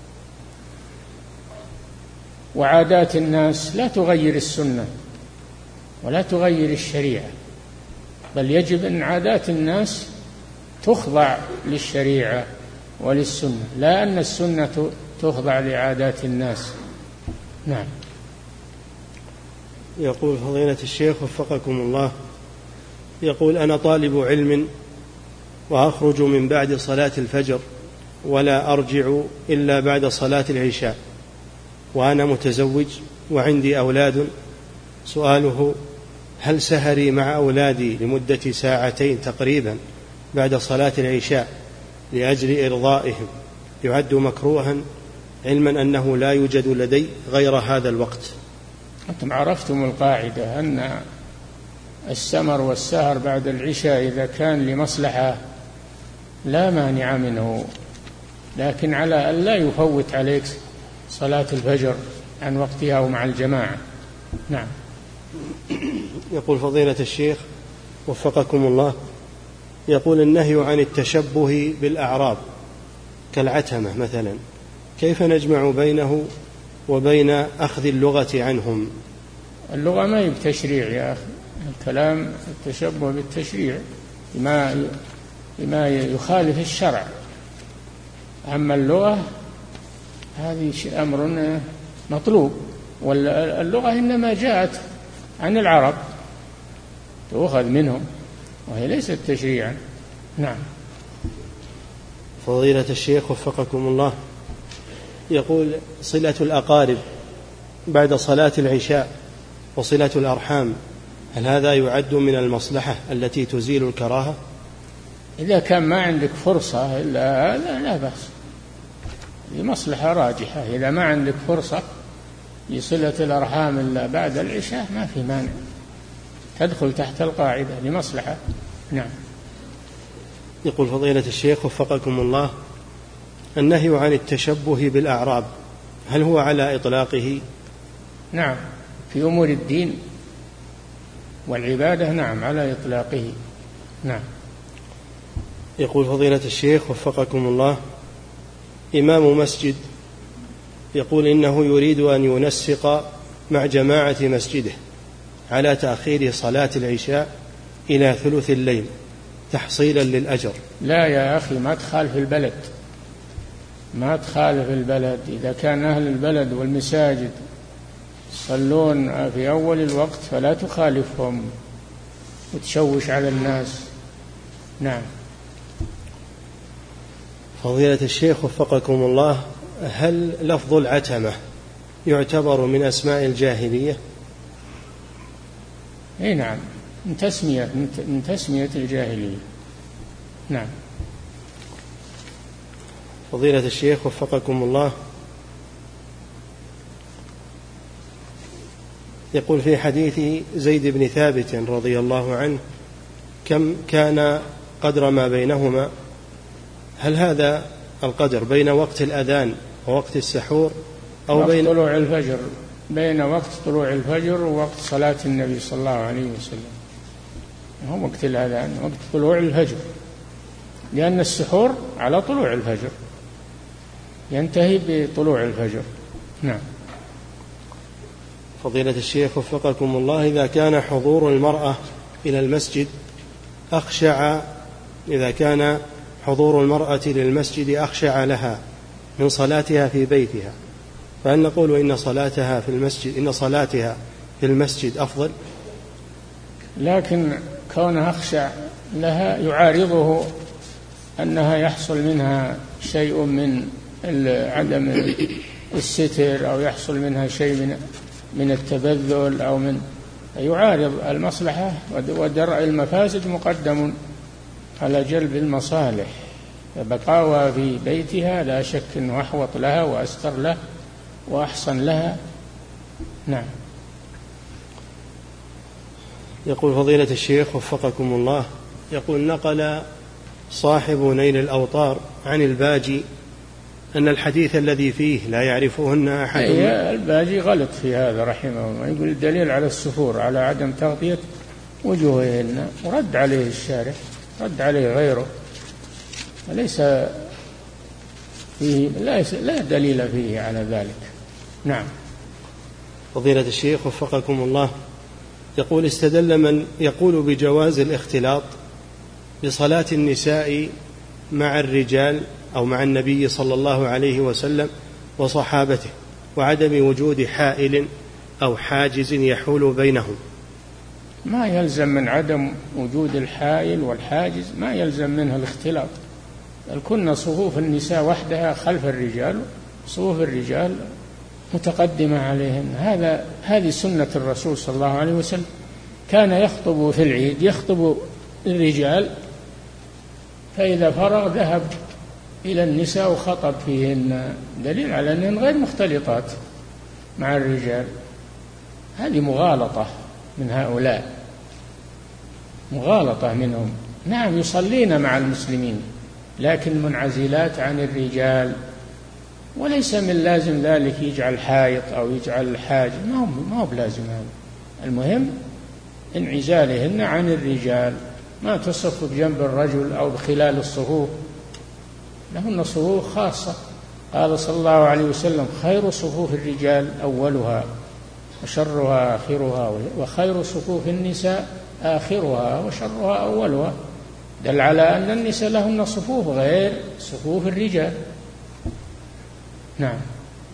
وعادات الناس لا تغير السنة ولا تغير الشريعة، بل يجب أن عادات الناس تخضع للشريعة وللسنة، لا أن السنة تخضع لعادات الناس. نعم. يقول فضيلة الشيخ وفقكم الله، يقول أنا طالب علم وأخرج من بعد صلاة الفجر ولا أرجع إلا بعد صلاة العشاء، وأنا متزوج وعندي أولاد. سؤاله هل سهري مع أولادي لمدة ساعتين تقريبا بعد صلاة العشاء لأجل إرضائهم يعد مكروها، علما أنه لا يوجد لدي غير هذا الوقت؟ أنتم عرفتم القاعدة أن السمر والسهر بعد العشاء إذا كان لمصلحة لا مانع منه، لكن على أن لا يفوت عليك صلاة الفجر عن وقتها ومع الجماعة. نعم. يقول فضيلة الشيخ وفقكم الله، يقول النهي عن التشبه بالأعراب كالعتمة مثلا، كيف نجمع بينه وبين أخذ اللغة عنهم؟ اللغة ما هي بتشريع يا أخي، الكلام التشبه بالتشريع بما بما يخالف الشرع، أما اللغة هذه أمر مطلوب، واللغة إنما جاءت عن العرب تؤخذ منهم وهي ليست تشريعا. نعم. فضيلة الشيخ وفقكم الله، يقول صلة الأقارب بعد صلاة العشاء وصلة الأرحام هل هذا يعد من المصلحة التي تزيل الكراهة؟ إذا كان ما عندك فرصة إلا لا, لا بأس، لمصلحة راجحة. إذا ما عندك فرصة لصلة الأرحام إلا بعد العشاء ما في مانع، تدخل تحت القاعدة لمصلحة. نعم. يقول فضيلة الشيخ وفقكم الله، النهي عن التشبه بالأعراب هل هو على إطلاقه؟ نعم، في أمور الدين والعبادة نعم على إطلاقه. نعم. يقول فضيلة الشيخ وفقكم الله، إمام مسجد يقول إنه يريد أن ينسق مع جماعة مسجده على تأخير صلاة العشاء إلى ثلث الليل تحصيلا للأجر. لا يا أخي، ما تخالف البلد، ما تخالف البلد. إذا كان أهل البلد والمساجد يصلون في أول الوقت فلا تخالفهم وتشوش على الناس. نعم. فضيلة الشيخ وفقكم الله، هل لفظ العتمة يعتبر من أسماء الجاهلية؟ اي نعم، من تسمية من تسمية الجاهلية. نعم. فضيلة الشيخ وفقكم الله، يقول في حديث زيد بن ثابت رضي الله عنه كم كان قدر ما بينهما، هل هذا القدر بين وقت الأذان ووقت السحور أو بين طلوع الفجر؟ بين وقت طلوع الفجر ووقت صلاة النبي صلى الله عليه وسلم، هو وقت الأذان وقت طلوع الفجر، لأن السحور على طلوع الفجر ينتهي بطلوع الفجر. نعم. فضيلة الشيخ وفقكم الله، إذا كان حضور المرأة إلى المسجد أخشع إذا كان حضور المرأة للمسجد أخشع لها من صلاتها في بيتها، فهل نقول إن صلاتها في المسجد إن صلاتها في المسجد أفضل؟ لكن كونها أخشع لها يعارضه أنها يحصل منها شيء من عدم الستر، أو يحصل منها شيء من من التبذل، أو من يعارض المصلحة، ودرء المفاسد مقدم على جلب المصالح. فبقاؤها في بيتها لا شك أنه أحوط لها وأستر له وأحسن لها. نعم. يقول فضيلة الشيخ وفقكم الله، يقول نقل صاحب نيل الأوطار عن الباجي أن الحديث الذي فيه لا يعرفهن أحد. الباجي غلط في هذا رحمه الله، يقول الدليل على السفور على عدم تغطية وجوههن، ورد عليه الشارح، رد عليه غيره، وليس فيه لا دليل فيه على ذلك. نعم. فضيلة الشيخ وفقكم الله، يقول استدل من يقول بجواز الاختلاط بصلاة النساء مع الرجال أو مع النبي صلى الله عليه وسلم وصحابته وعدم وجود حائل أو حاجز يحول بينهم. ما يلزم من عدم وجود الحائل والحاجز، ما يلزم منها الاختلاط، بل كنا صفوف النساء وحدها خلف الرجال، صفوف الرجال متقدمة عليهن. هذا هذه سنة الرسول صلى الله عليه وسلم، كان يخطب في العيد يخطب الرجال، فإذا فرغ ذهب إلى النساء وخطب فيهن، دليل على أنهن غير مختلطات مع الرجال. هذه مغالطة من هؤلاء، مغالطة منهم. نعم يصلين مع المسلمين لكن منعزلات عن الرجال، وليس من لازم ذلك يجعل حائط أو يجعل حاج، ما هو ما هو بلازم هذا. المهم انعزالهن عن الرجال، ما تصف بجنب الرجل أو بخلال الصفوف، لهن صفوف خاصة. قال صلى الله عليه وسلم خير صفوف الرجال أولها وشرها آخرها، وخير صفوف النساء آخرها وشرها أولها، دل على أن النساء لهن صفوف غير صفوف الرجال. نعم.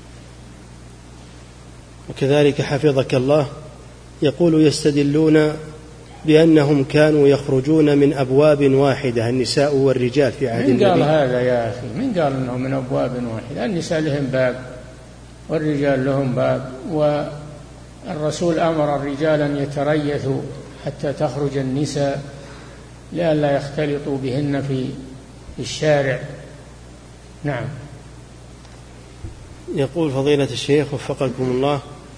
وكذلك حفظك الله، يقول يستدلون بأنهم كانوا يخرجون من أبواب واحدة النساء والرجال في عهد النبي. من قال هذا يا أخي؟ من قال أنهم من أبواب واحدة؟ النساء لهم باب والرجال لهم باب، والرسول أمر الرجال أن يتريثوا حتى تخرج النساء لئلا يختلطوا بهن في الشارع. نعم. يقول فضيلة الشيخ وفقكم الله،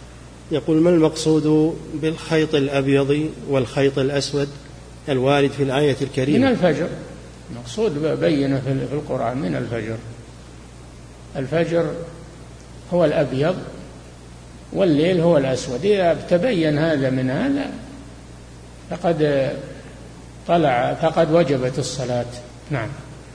يقول: ما المقصود بالخيط الأبيض والخيط الأسود الوارد في الآية الكريمة؟ من الفجر، المقصود بينه في القرآن من الفجر. الفجر هو الأبيض والليل هو الأسود. إذا تبين هذا من هذا فقد طلع فقد وجبت الصلاة. نعم.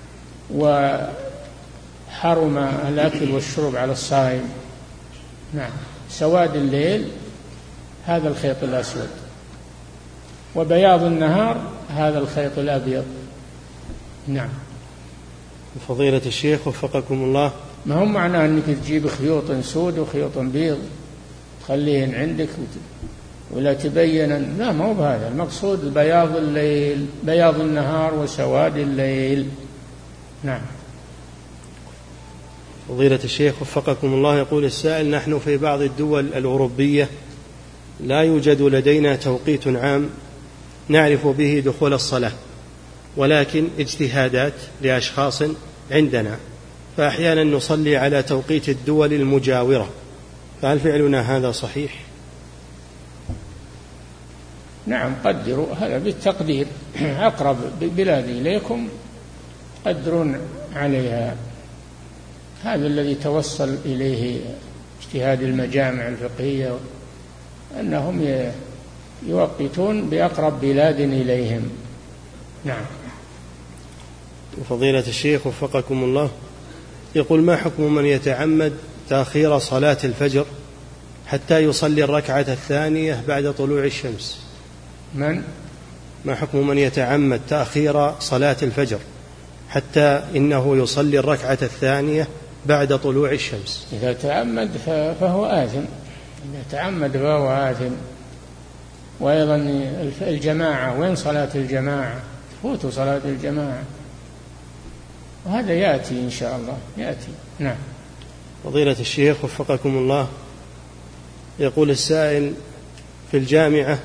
وحرم الأكل والشرب على الصائم. نعم. سواد الليل هذا الخيط الأسود، وبياض النهار هذا الخيط الأبيض. نعم. فضيلة الشيخ وفقكم الله، ما هو معناه أنك تجيب خيوط سود وخيوط بيض تخليهن عندك ولا تبين، لا، ما هو بهذا المقصود. بياض الليل، بياض النهار وسواد الليل. نعم. فضيلة الشيخ وفقكم الله، يقول السائل: نحن في بعض الدول الأوروبية لا يوجد لدينا توقيت عام نعرف به دخول الصلاة، ولكن اجتهادات لأشخاص عندنا، فأحيانا نصلي على توقيت الدول المجاورة، فهل فعلنا هذا صحيح؟ نعم، قدروا هذا بالتقدير. أقرب بلاد إليكم قدرون عليها. هذا الذي توصل إليه اجتهاد المجامع الفقهية، أنهم يوقتون بأقرب بلاد إليهم. نعم. فضيلة الشيخ وفقكم الله، يقول: ما حكم من يتعمد تأخير صلاة الفجر حتى يصلي الركعة الثانية بعد طلوع الشمس؟ من؟ ما حكم من يتعمد تأخير صلاة الفجر حتى إنه يصلي الركعة الثانية بعد طلوع الشمس؟ إذا تعمد فهو آثم، إذا تعمد فهو آثم. وأيضا الجماعة، وين صلاة الجماعة؟ تفوت صلاة الجماعة، وهذا يأتي إن شاء الله، يأتي. نعم. فضيلة الشيخ وفقكم الله، يقول السائل: في الجامعة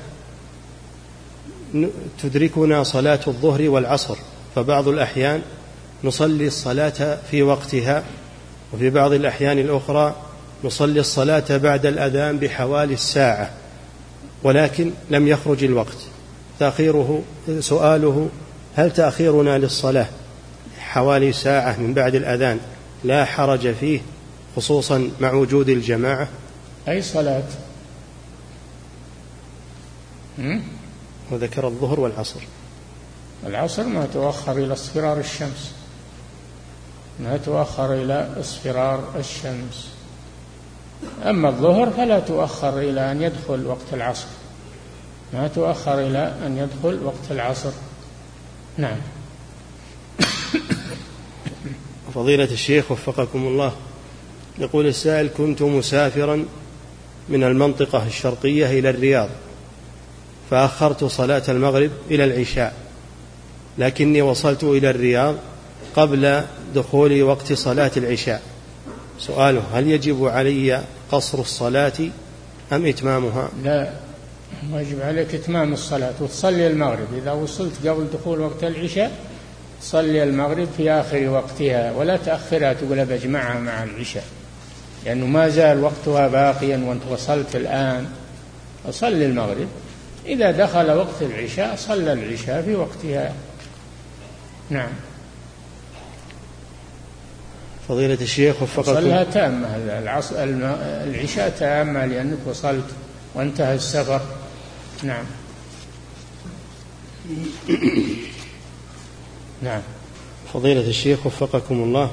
تدركنا صلاة الظهر والعصر، فبعض الأحيان نصلي الصلاة في وقتها، وفي بعض الأحيان الأخرى نصلي الصلاة بعد الأذان بحوالي الساعة، ولكن لم يخرج الوقت. تأخيره سؤاله: هل تأخيرنا للصلاة حوالي ساعة من بعد الأذان لا حرج فيه، خصوصا مع وجود الجماعة؟ أي صلاة؟ وذكر الظهر والعصر. العصر ما تؤخر إلى اصفرار الشمس، ما تؤخر إلى اصفرار الشمس. أما الظهر فلا تؤخر إلى أن يدخل وقت العصر، ما تؤخر إلى أن يدخل وقت العصر. نعم. فضيلة الشيخ وفقكم الله، يقول السائل: كنت مسافرا من المنطقة الشرقية إلى الرياض، فأخرت صلاة المغرب إلى العشاء، لكني وصلت إلى الرياض قبل دخول وقت صلاة العشاء. سؤاله: هل يجب علي قصر الصلاة أم إتمامها؟ لا، واجب عليك إتمام الصلاة وتصلي المغرب. إذا وصلت قبل دخول وقت العشاء صلي المغرب في آخر وقتها، ولا تأخرها تقول بجمعها مع العشاء، لأنه ما زال وقتها باقيا وانت وصلت الآن. صلي المغرب، إذا دخل وقت العشاء صلى العشاء في وقتها. نعم. فضيلة الشيخ وفقكم، صلها تامة، العشاء تامة لأنك وصلت وانتهى السفر. نعم. نعم. فضيلة الشيخ وفقكم الله،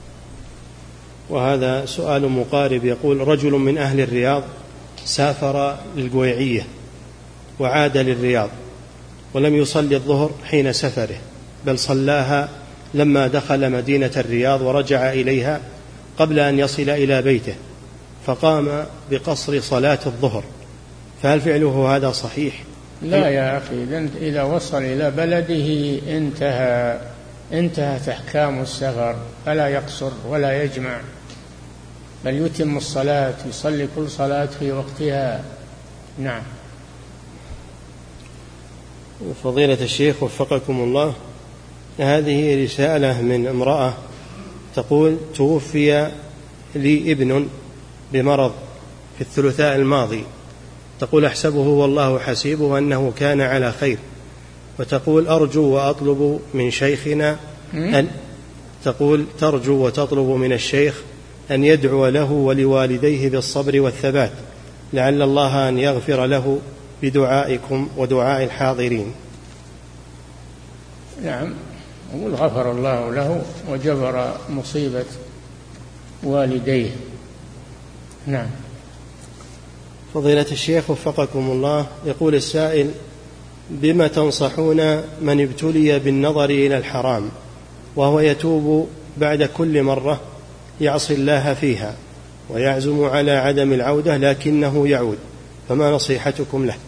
وهذا سؤال مقارب. يقول: رجل من أهل الرياض سافر للقويعية وعاد للرياض، ولم يصلي الظهر حين سفره، بل صلاها لما دخل مدينة الرياض ورجع إليها قبل أن يصل إلى بيته، فقام بقصر صلاة الظهر، فهل فعله هذا صحيح؟ لا يا أخي، إذا وصل إلى بلده انتهى انتهت أحكام السفر، فلا يقصر ولا يجمع، بل يتم الصلاة، يصلي كل صلاة في وقتها. نعم. فضيلة الشيخ وفقكم الله، هذه رسالة من امرأة تقول: توفي لي ابن بمرض في الثلاثاء الماضي، تقول أحسبه والله حسيبه أنه كان على خير. وتقول أرجو وأطلب من شيخنا أن تقول ترجو وتطلب من الشيخ أن يدعو له ولوالديه بالصبر والثبات، لعل الله أن يغفر له بدعائكم ودعاء الحاضرين. نعم، أقول غفر الله له وجبر مصيبة والديه. نعم. فضيلة الشيخ وفقكم الله، يقول السائل: بما تنصحون من ابتلي بالنظر إلى الحرام وهو يتوب بعد كل مرة يعصي الله فيها ويعزم على عدم العودة لكنه يعود، فما نصيحتكم له؟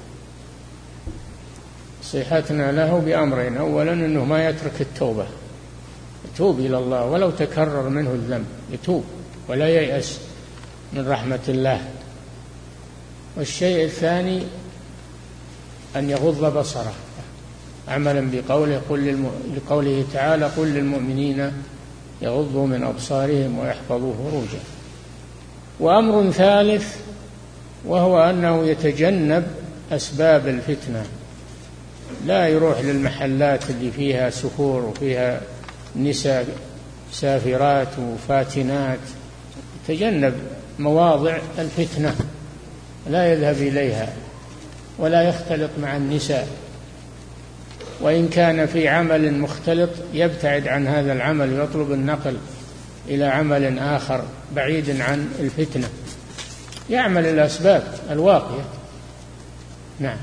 نصيحتنا له بأمرين: أولا أنه ما يترك التوبة، يتوب إلى الله ولو تكرر منه الذنب، يتوب ولا ييأس من رحمة الله. والشيء الثاني أن يغض بصره عملا بقوله قل لقوله تعالى: قل للمؤمنين يغضوا من أبصارهم ويحفظوا فروجهم. وأمر ثالث وهو أنه يتجنب أسباب الفتنة، لا يروح للمحلات اللي فيها سفور وفيها نساء سافرات وفاتنات، يتجنب مواضع الفتنة، لا يذهب إليها ولا يختلط مع النساء، وإن كان في عمل مختلط يبتعد عن هذا العمل ويطلب النقل إلى عمل آخر بعيد عن الفتنة، يعمل الأسباب الواقية. نعم.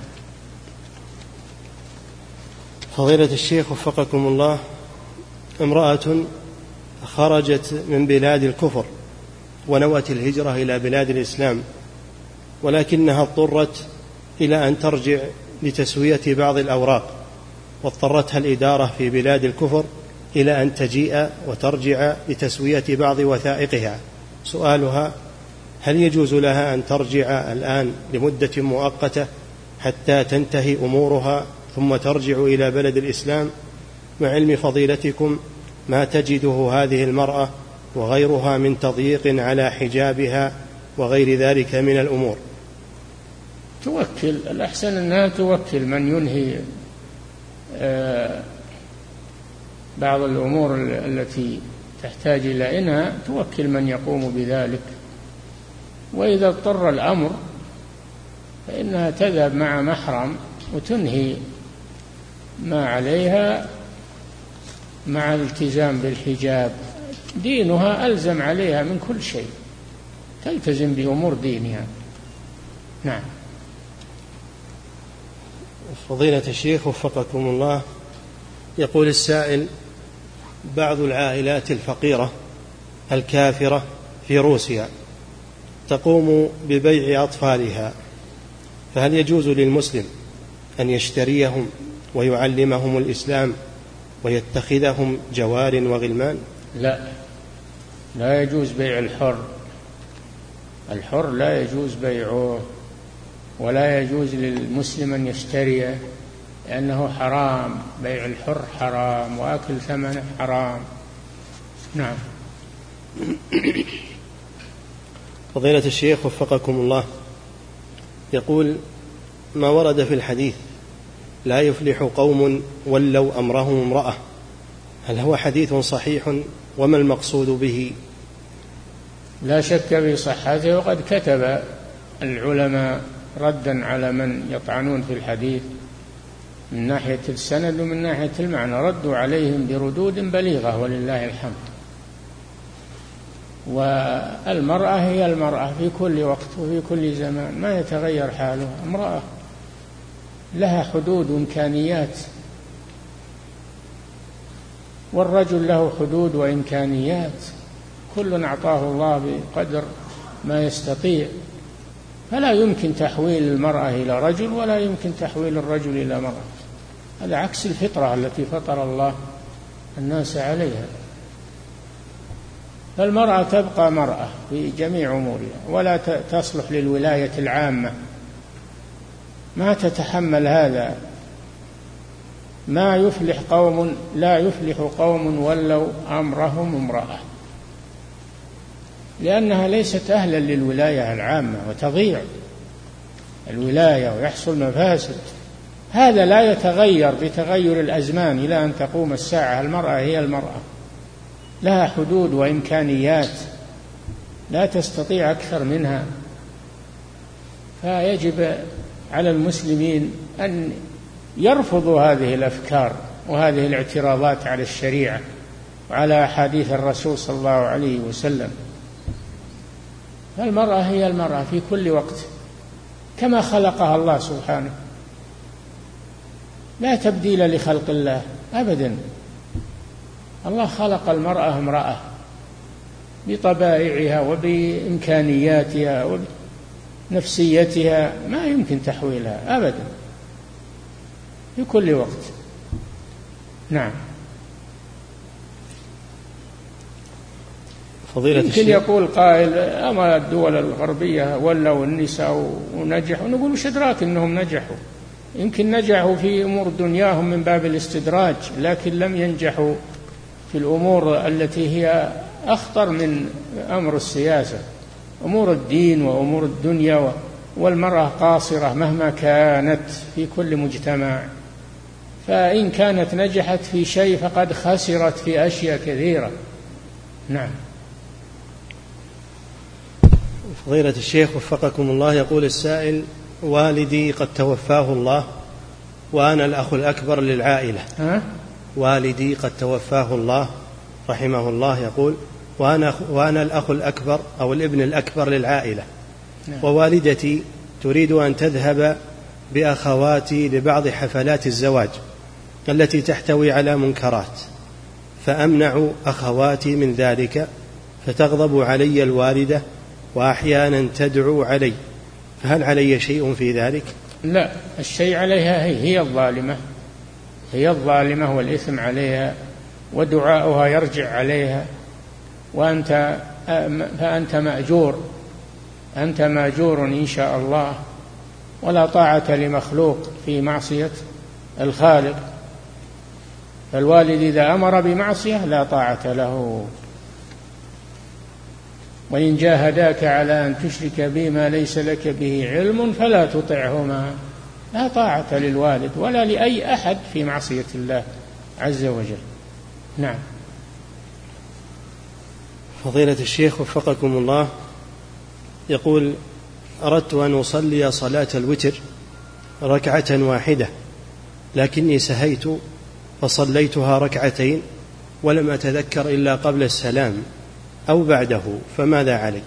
فضيلة الشيخ وفقكم الله، امرأة خرجت من بلاد الكفر ونوت الهجرة إلى بلاد الإسلام، ولكنها اضطرت إلى أن ترجع لتسوية بعض الأوراق، واضطرتها الإدارة في بلاد الكفر إلى أن تجيء وترجع لتسوية بعض وثائقها. سؤالها: هل يجوز لها أن ترجع الآن لمدة مؤقتة حتى تنتهي أمورها ثم ترجع إلى بلد الإسلام، مع علم فضيلتكم ما تجده هذه المرأة وغيرها من تضييق على حجابها وغير ذلك من الأمور؟ توكل، الأحسن أنها توكل من ينهي بعض الأمور التي تحتاج إلى إنها، توكل من يقوم بذلك. وإذا اضطر الأمر فإنها تذهب مع محرم وتنهي ما عليها مع الالتزام بالحجاب، دينها ألزم عليها من كل شيء، تلتزم بأمور دينها. نعم. فضيلة الشيخ وفقكم الله، يقول السائل: بعض العائلات الفقيرة الكافرة في روسيا تقوم ببيع أطفالها، فهل يجوز للمسلم أن يشتريهم ويعلمهم الإسلام ويتخذهم جوار وغلمان؟ لا، لا يجوز بيع الحر، الحر لا يجوز بيعه، ولا يجوز للمسلم أن يشتريه، لأنه حرام، بيع الحر حرام وأكل ثمنه حرام. نعم. فضيلة الشيخ وفقكم الله، يقول: ما ورد في الحديث لا يفلح قوم ولوا أمرهم امرأة، هل هو حديث صحيح وما المقصود به؟ لا شك في صحته، وقد كتب العلماء ردا على من يطعنون في الحديث من ناحية السند ومن ناحية المعنى، ردوا عليهم بردود بليغة ولله الحمد. والمرأة هي المرأة في كل وقت وفي كل زمان، ما يتغير حالها، امرأة لها حدود وإمكانيات، والرجل له حدود وإمكانيات، كل أعطاه الله بقدر ما يستطيع، فلا يمكن تحويل المرأة إلى رجل ولا يمكن تحويل الرجل إلى مرأة، هذا عكس الفطرة التي فطر الله الناس عليها. فالمرأة تبقى مرأة في جميع أمورها، ولا تصلح للولاية العامة، ما تتحمل هذا. ما يفلح قوم لا يفلح قوم ولوا أمرهم امرأة، لأنها ليست أهلا للولاية العامة وتضيع، الولاية ويحصل مفاسد. هذا لا يتغير بتغير الأزمان إلى أن تقوم الساعة. المرأة هي المرأة، لها حدود وإمكانيات لا تستطيع أكثر منها. فيجب على المسلمين أن يرفضوا هذه الأفكار وهذه الاعتراضات على الشريعة وعلى أحاديث الرسول صلى الله عليه وسلم. فالمرأة هي المرأة في كل وقت كما خلقها الله سبحانه، لا تبديل لخلق الله أبدا. الله خلق المرأة امرأة بطبائعها وبإمكانياتها ونفسيتها، ما يمكن تحويلها أبدا في كل وقت. نعم. فضيلة يمكن الشيخ يقول قائل أما الدول الغربية ولوا النساء ونجحوا. نقول وش أدراك أنهم نجحوا؟ يمكن نجحوا في أمور دنياهم من باب الاستدراج، لكن لم ينجحوا في الأمور التي هي أخطر من أمر السياسة، أمور الدين وأمور الدنيا. والمرأة قاصرة مهما كانت في كل مجتمع، فإن كانت نجحت في شيء فقد خسرت في أشياء كثيرة. نعم. فضيلة الشيخ وفقكم الله، يقول السائل: والدي قد توفاه الله وأنا الأخ الأكبر للعائلة. ها؟ والدي قد توفاه الله رحمه الله، يقول: وأنا, وأنا الأخ الأكبر أو الابن الأكبر للعائلة. نعم. ووالدتي تريد أن تذهب بأخواتي لبعض حفلات الزواج التي تحتوي على منكرات، فأمنع أخواتي من ذلك، فتغضب علي الوالدة وأحيانا تدعو علي، فهل علي شيء في ذلك؟ لا، الشيء عليها هي, هي الظالمة هي الظالمة والإثم عليها، ودعاؤها يرجع عليها، وأنت فأنت مأجور أنت مأجور إن شاء الله. ولا طاعة لمخلوق في معصية الخالق. فالوالد إذا أمر بمعصية لا طاعة له. وإن جاهداك على أن تشرك بي ما ليس لك به علم فلا تطعهما. لا طاعة للوالد ولا لأي أحد في معصية الله عز وجل. نعم. فضيلة الشيخ وفقكم الله، يقول: أردت أن أصلي صلاة الوتر ركعة واحدة، لكني سهيت فصليتها ركعتين ولم أتذكر إلا قبل السلام أو بعده، فماذا علي؟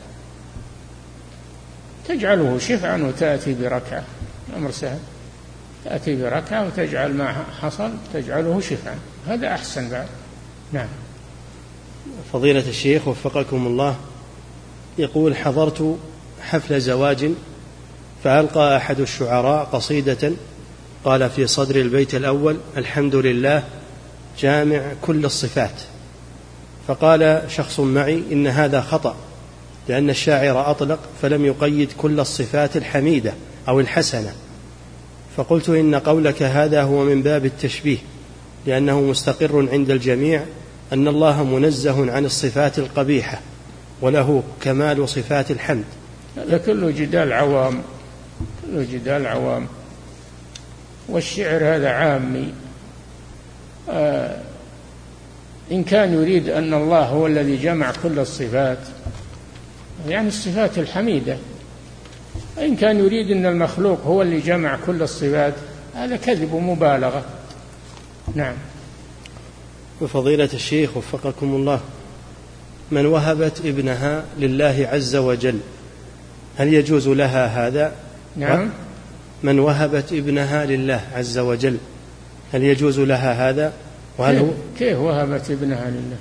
تجعله شفعا وتأتي بركعة، أمر سهل. تأتي بركعة وتجعل ما حصل تجعله شفعا، هذا أحسن بعد. نعم. فضيلة الشيخ وفقكم الله، يقول: حضرت حفل زواج فألقى أحد الشعراء قصيدة قال في صدر البيت الأول: الحمد لله جامع كل الصفات. فقال شخص معي: إن هذا خطأ، لأن الشاعر أطلق فلم يقيد كل الصفات الحميدة أو الحسنة. فقلت: إن قولك هذا هو من باب التشبيه، لأنه مستقر عند الجميع أن الله منزه عن الصفات القبيحة وله كمال صفات الحمد. هذا كله جدال عوام، كله جدال عوام، والشعر هذا عامي. آه إن كان يريد أن الله هو الذي جمع كل الصفات، يعني الصفات الحميدة، إن كان يريد أن المخلوق هو اللي جمع كل الصفات، هذا كذب ومبالغة. نعم. وفضيلة الشيخ وفقكم الله، من وهبت ابنها لله عز وجل هل يجوز لها هذا؟ نعم. من وهبت ابنها لله عز وجل هل يجوز لها هذا؟ وهل هو كيف وهبت ابنها لله؟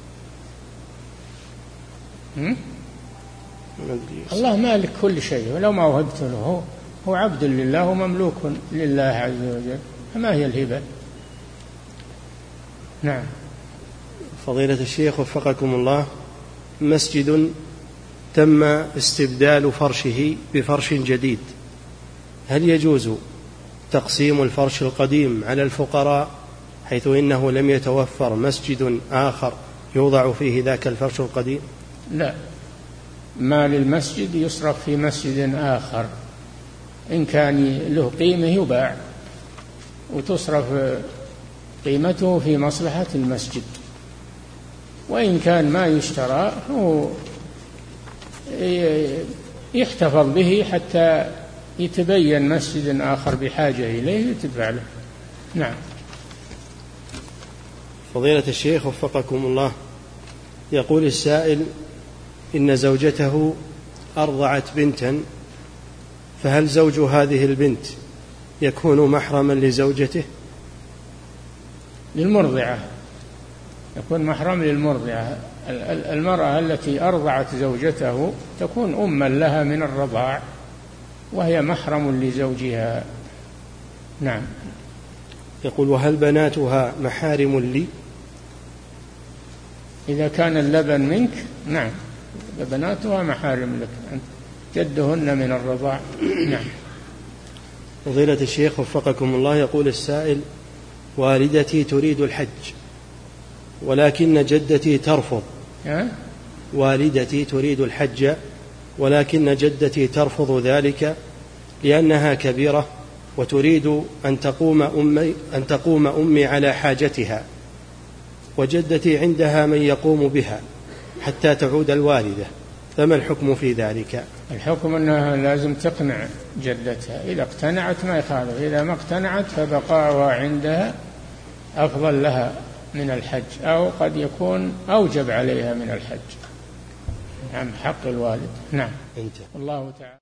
الله مالك كل شيء، ولو ما وهبت له هو, هو عبد لله ومملوك لله عز وجل، فما هي الهبة؟ نعم. فضيلة الشيخ وفقكم الله، مسجد تم استبدال فرشه بفرش جديد، هل يجوز تقسيم الفرش القديم على الفقراء حيث إنه لم يتوفر مسجد آخر يوضع فيه ذاك الفرش القديم؟ لا، ما للمسجد يصرف في مسجد آخر، إن كان له قيمة يباع وتصرف قيمته في مصلحة المسجد، وإن كان ما يشترى هو يحتفظ به حتى يتبين مسجد آخر بحاجة إليه يتبع له. نعم. فضيلة الشيخ وفقكم الله، يقول السائل إن زوجته أرضعت بنتا، فهل زوج هذه البنت يكون محرما لزوجته؟ للمرضعة يكون محرم للمرضعة. المرأة التي أرضعت زوجته تكون أما لها من الرضاع وهي محرم لزوجها. نعم. يقول وهل بناتها محارم لي؟ إذا كان اللبن منك نعم، بناتها محارم لك، جدهن من الرضاع. نعم. فضيلة الشيخ وفقكم الله، يقول السائل والدتي تريد الحج ولكن جدتي ترفض. أه؟ والدتي تريد الحج ولكن جدتي ترفض ذلك لأنها كبيرة وتريد أن تقوم أمي, أن تقوم أمي على حاجتها، وجدتي عندها من يقوم بها حتى تعود الوالدة، فما الحكم في ذلك؟ الحكم أنها لازم تقنع جدتها، إذا اقتنعت ما يخالف، إذا ما اقتنعت فبقاؤها عندها أفضل لها من الحج، أو قد يكون أوجب عليها من الحج. نعم، حق الوالد. نعم. انت. الله تعالى.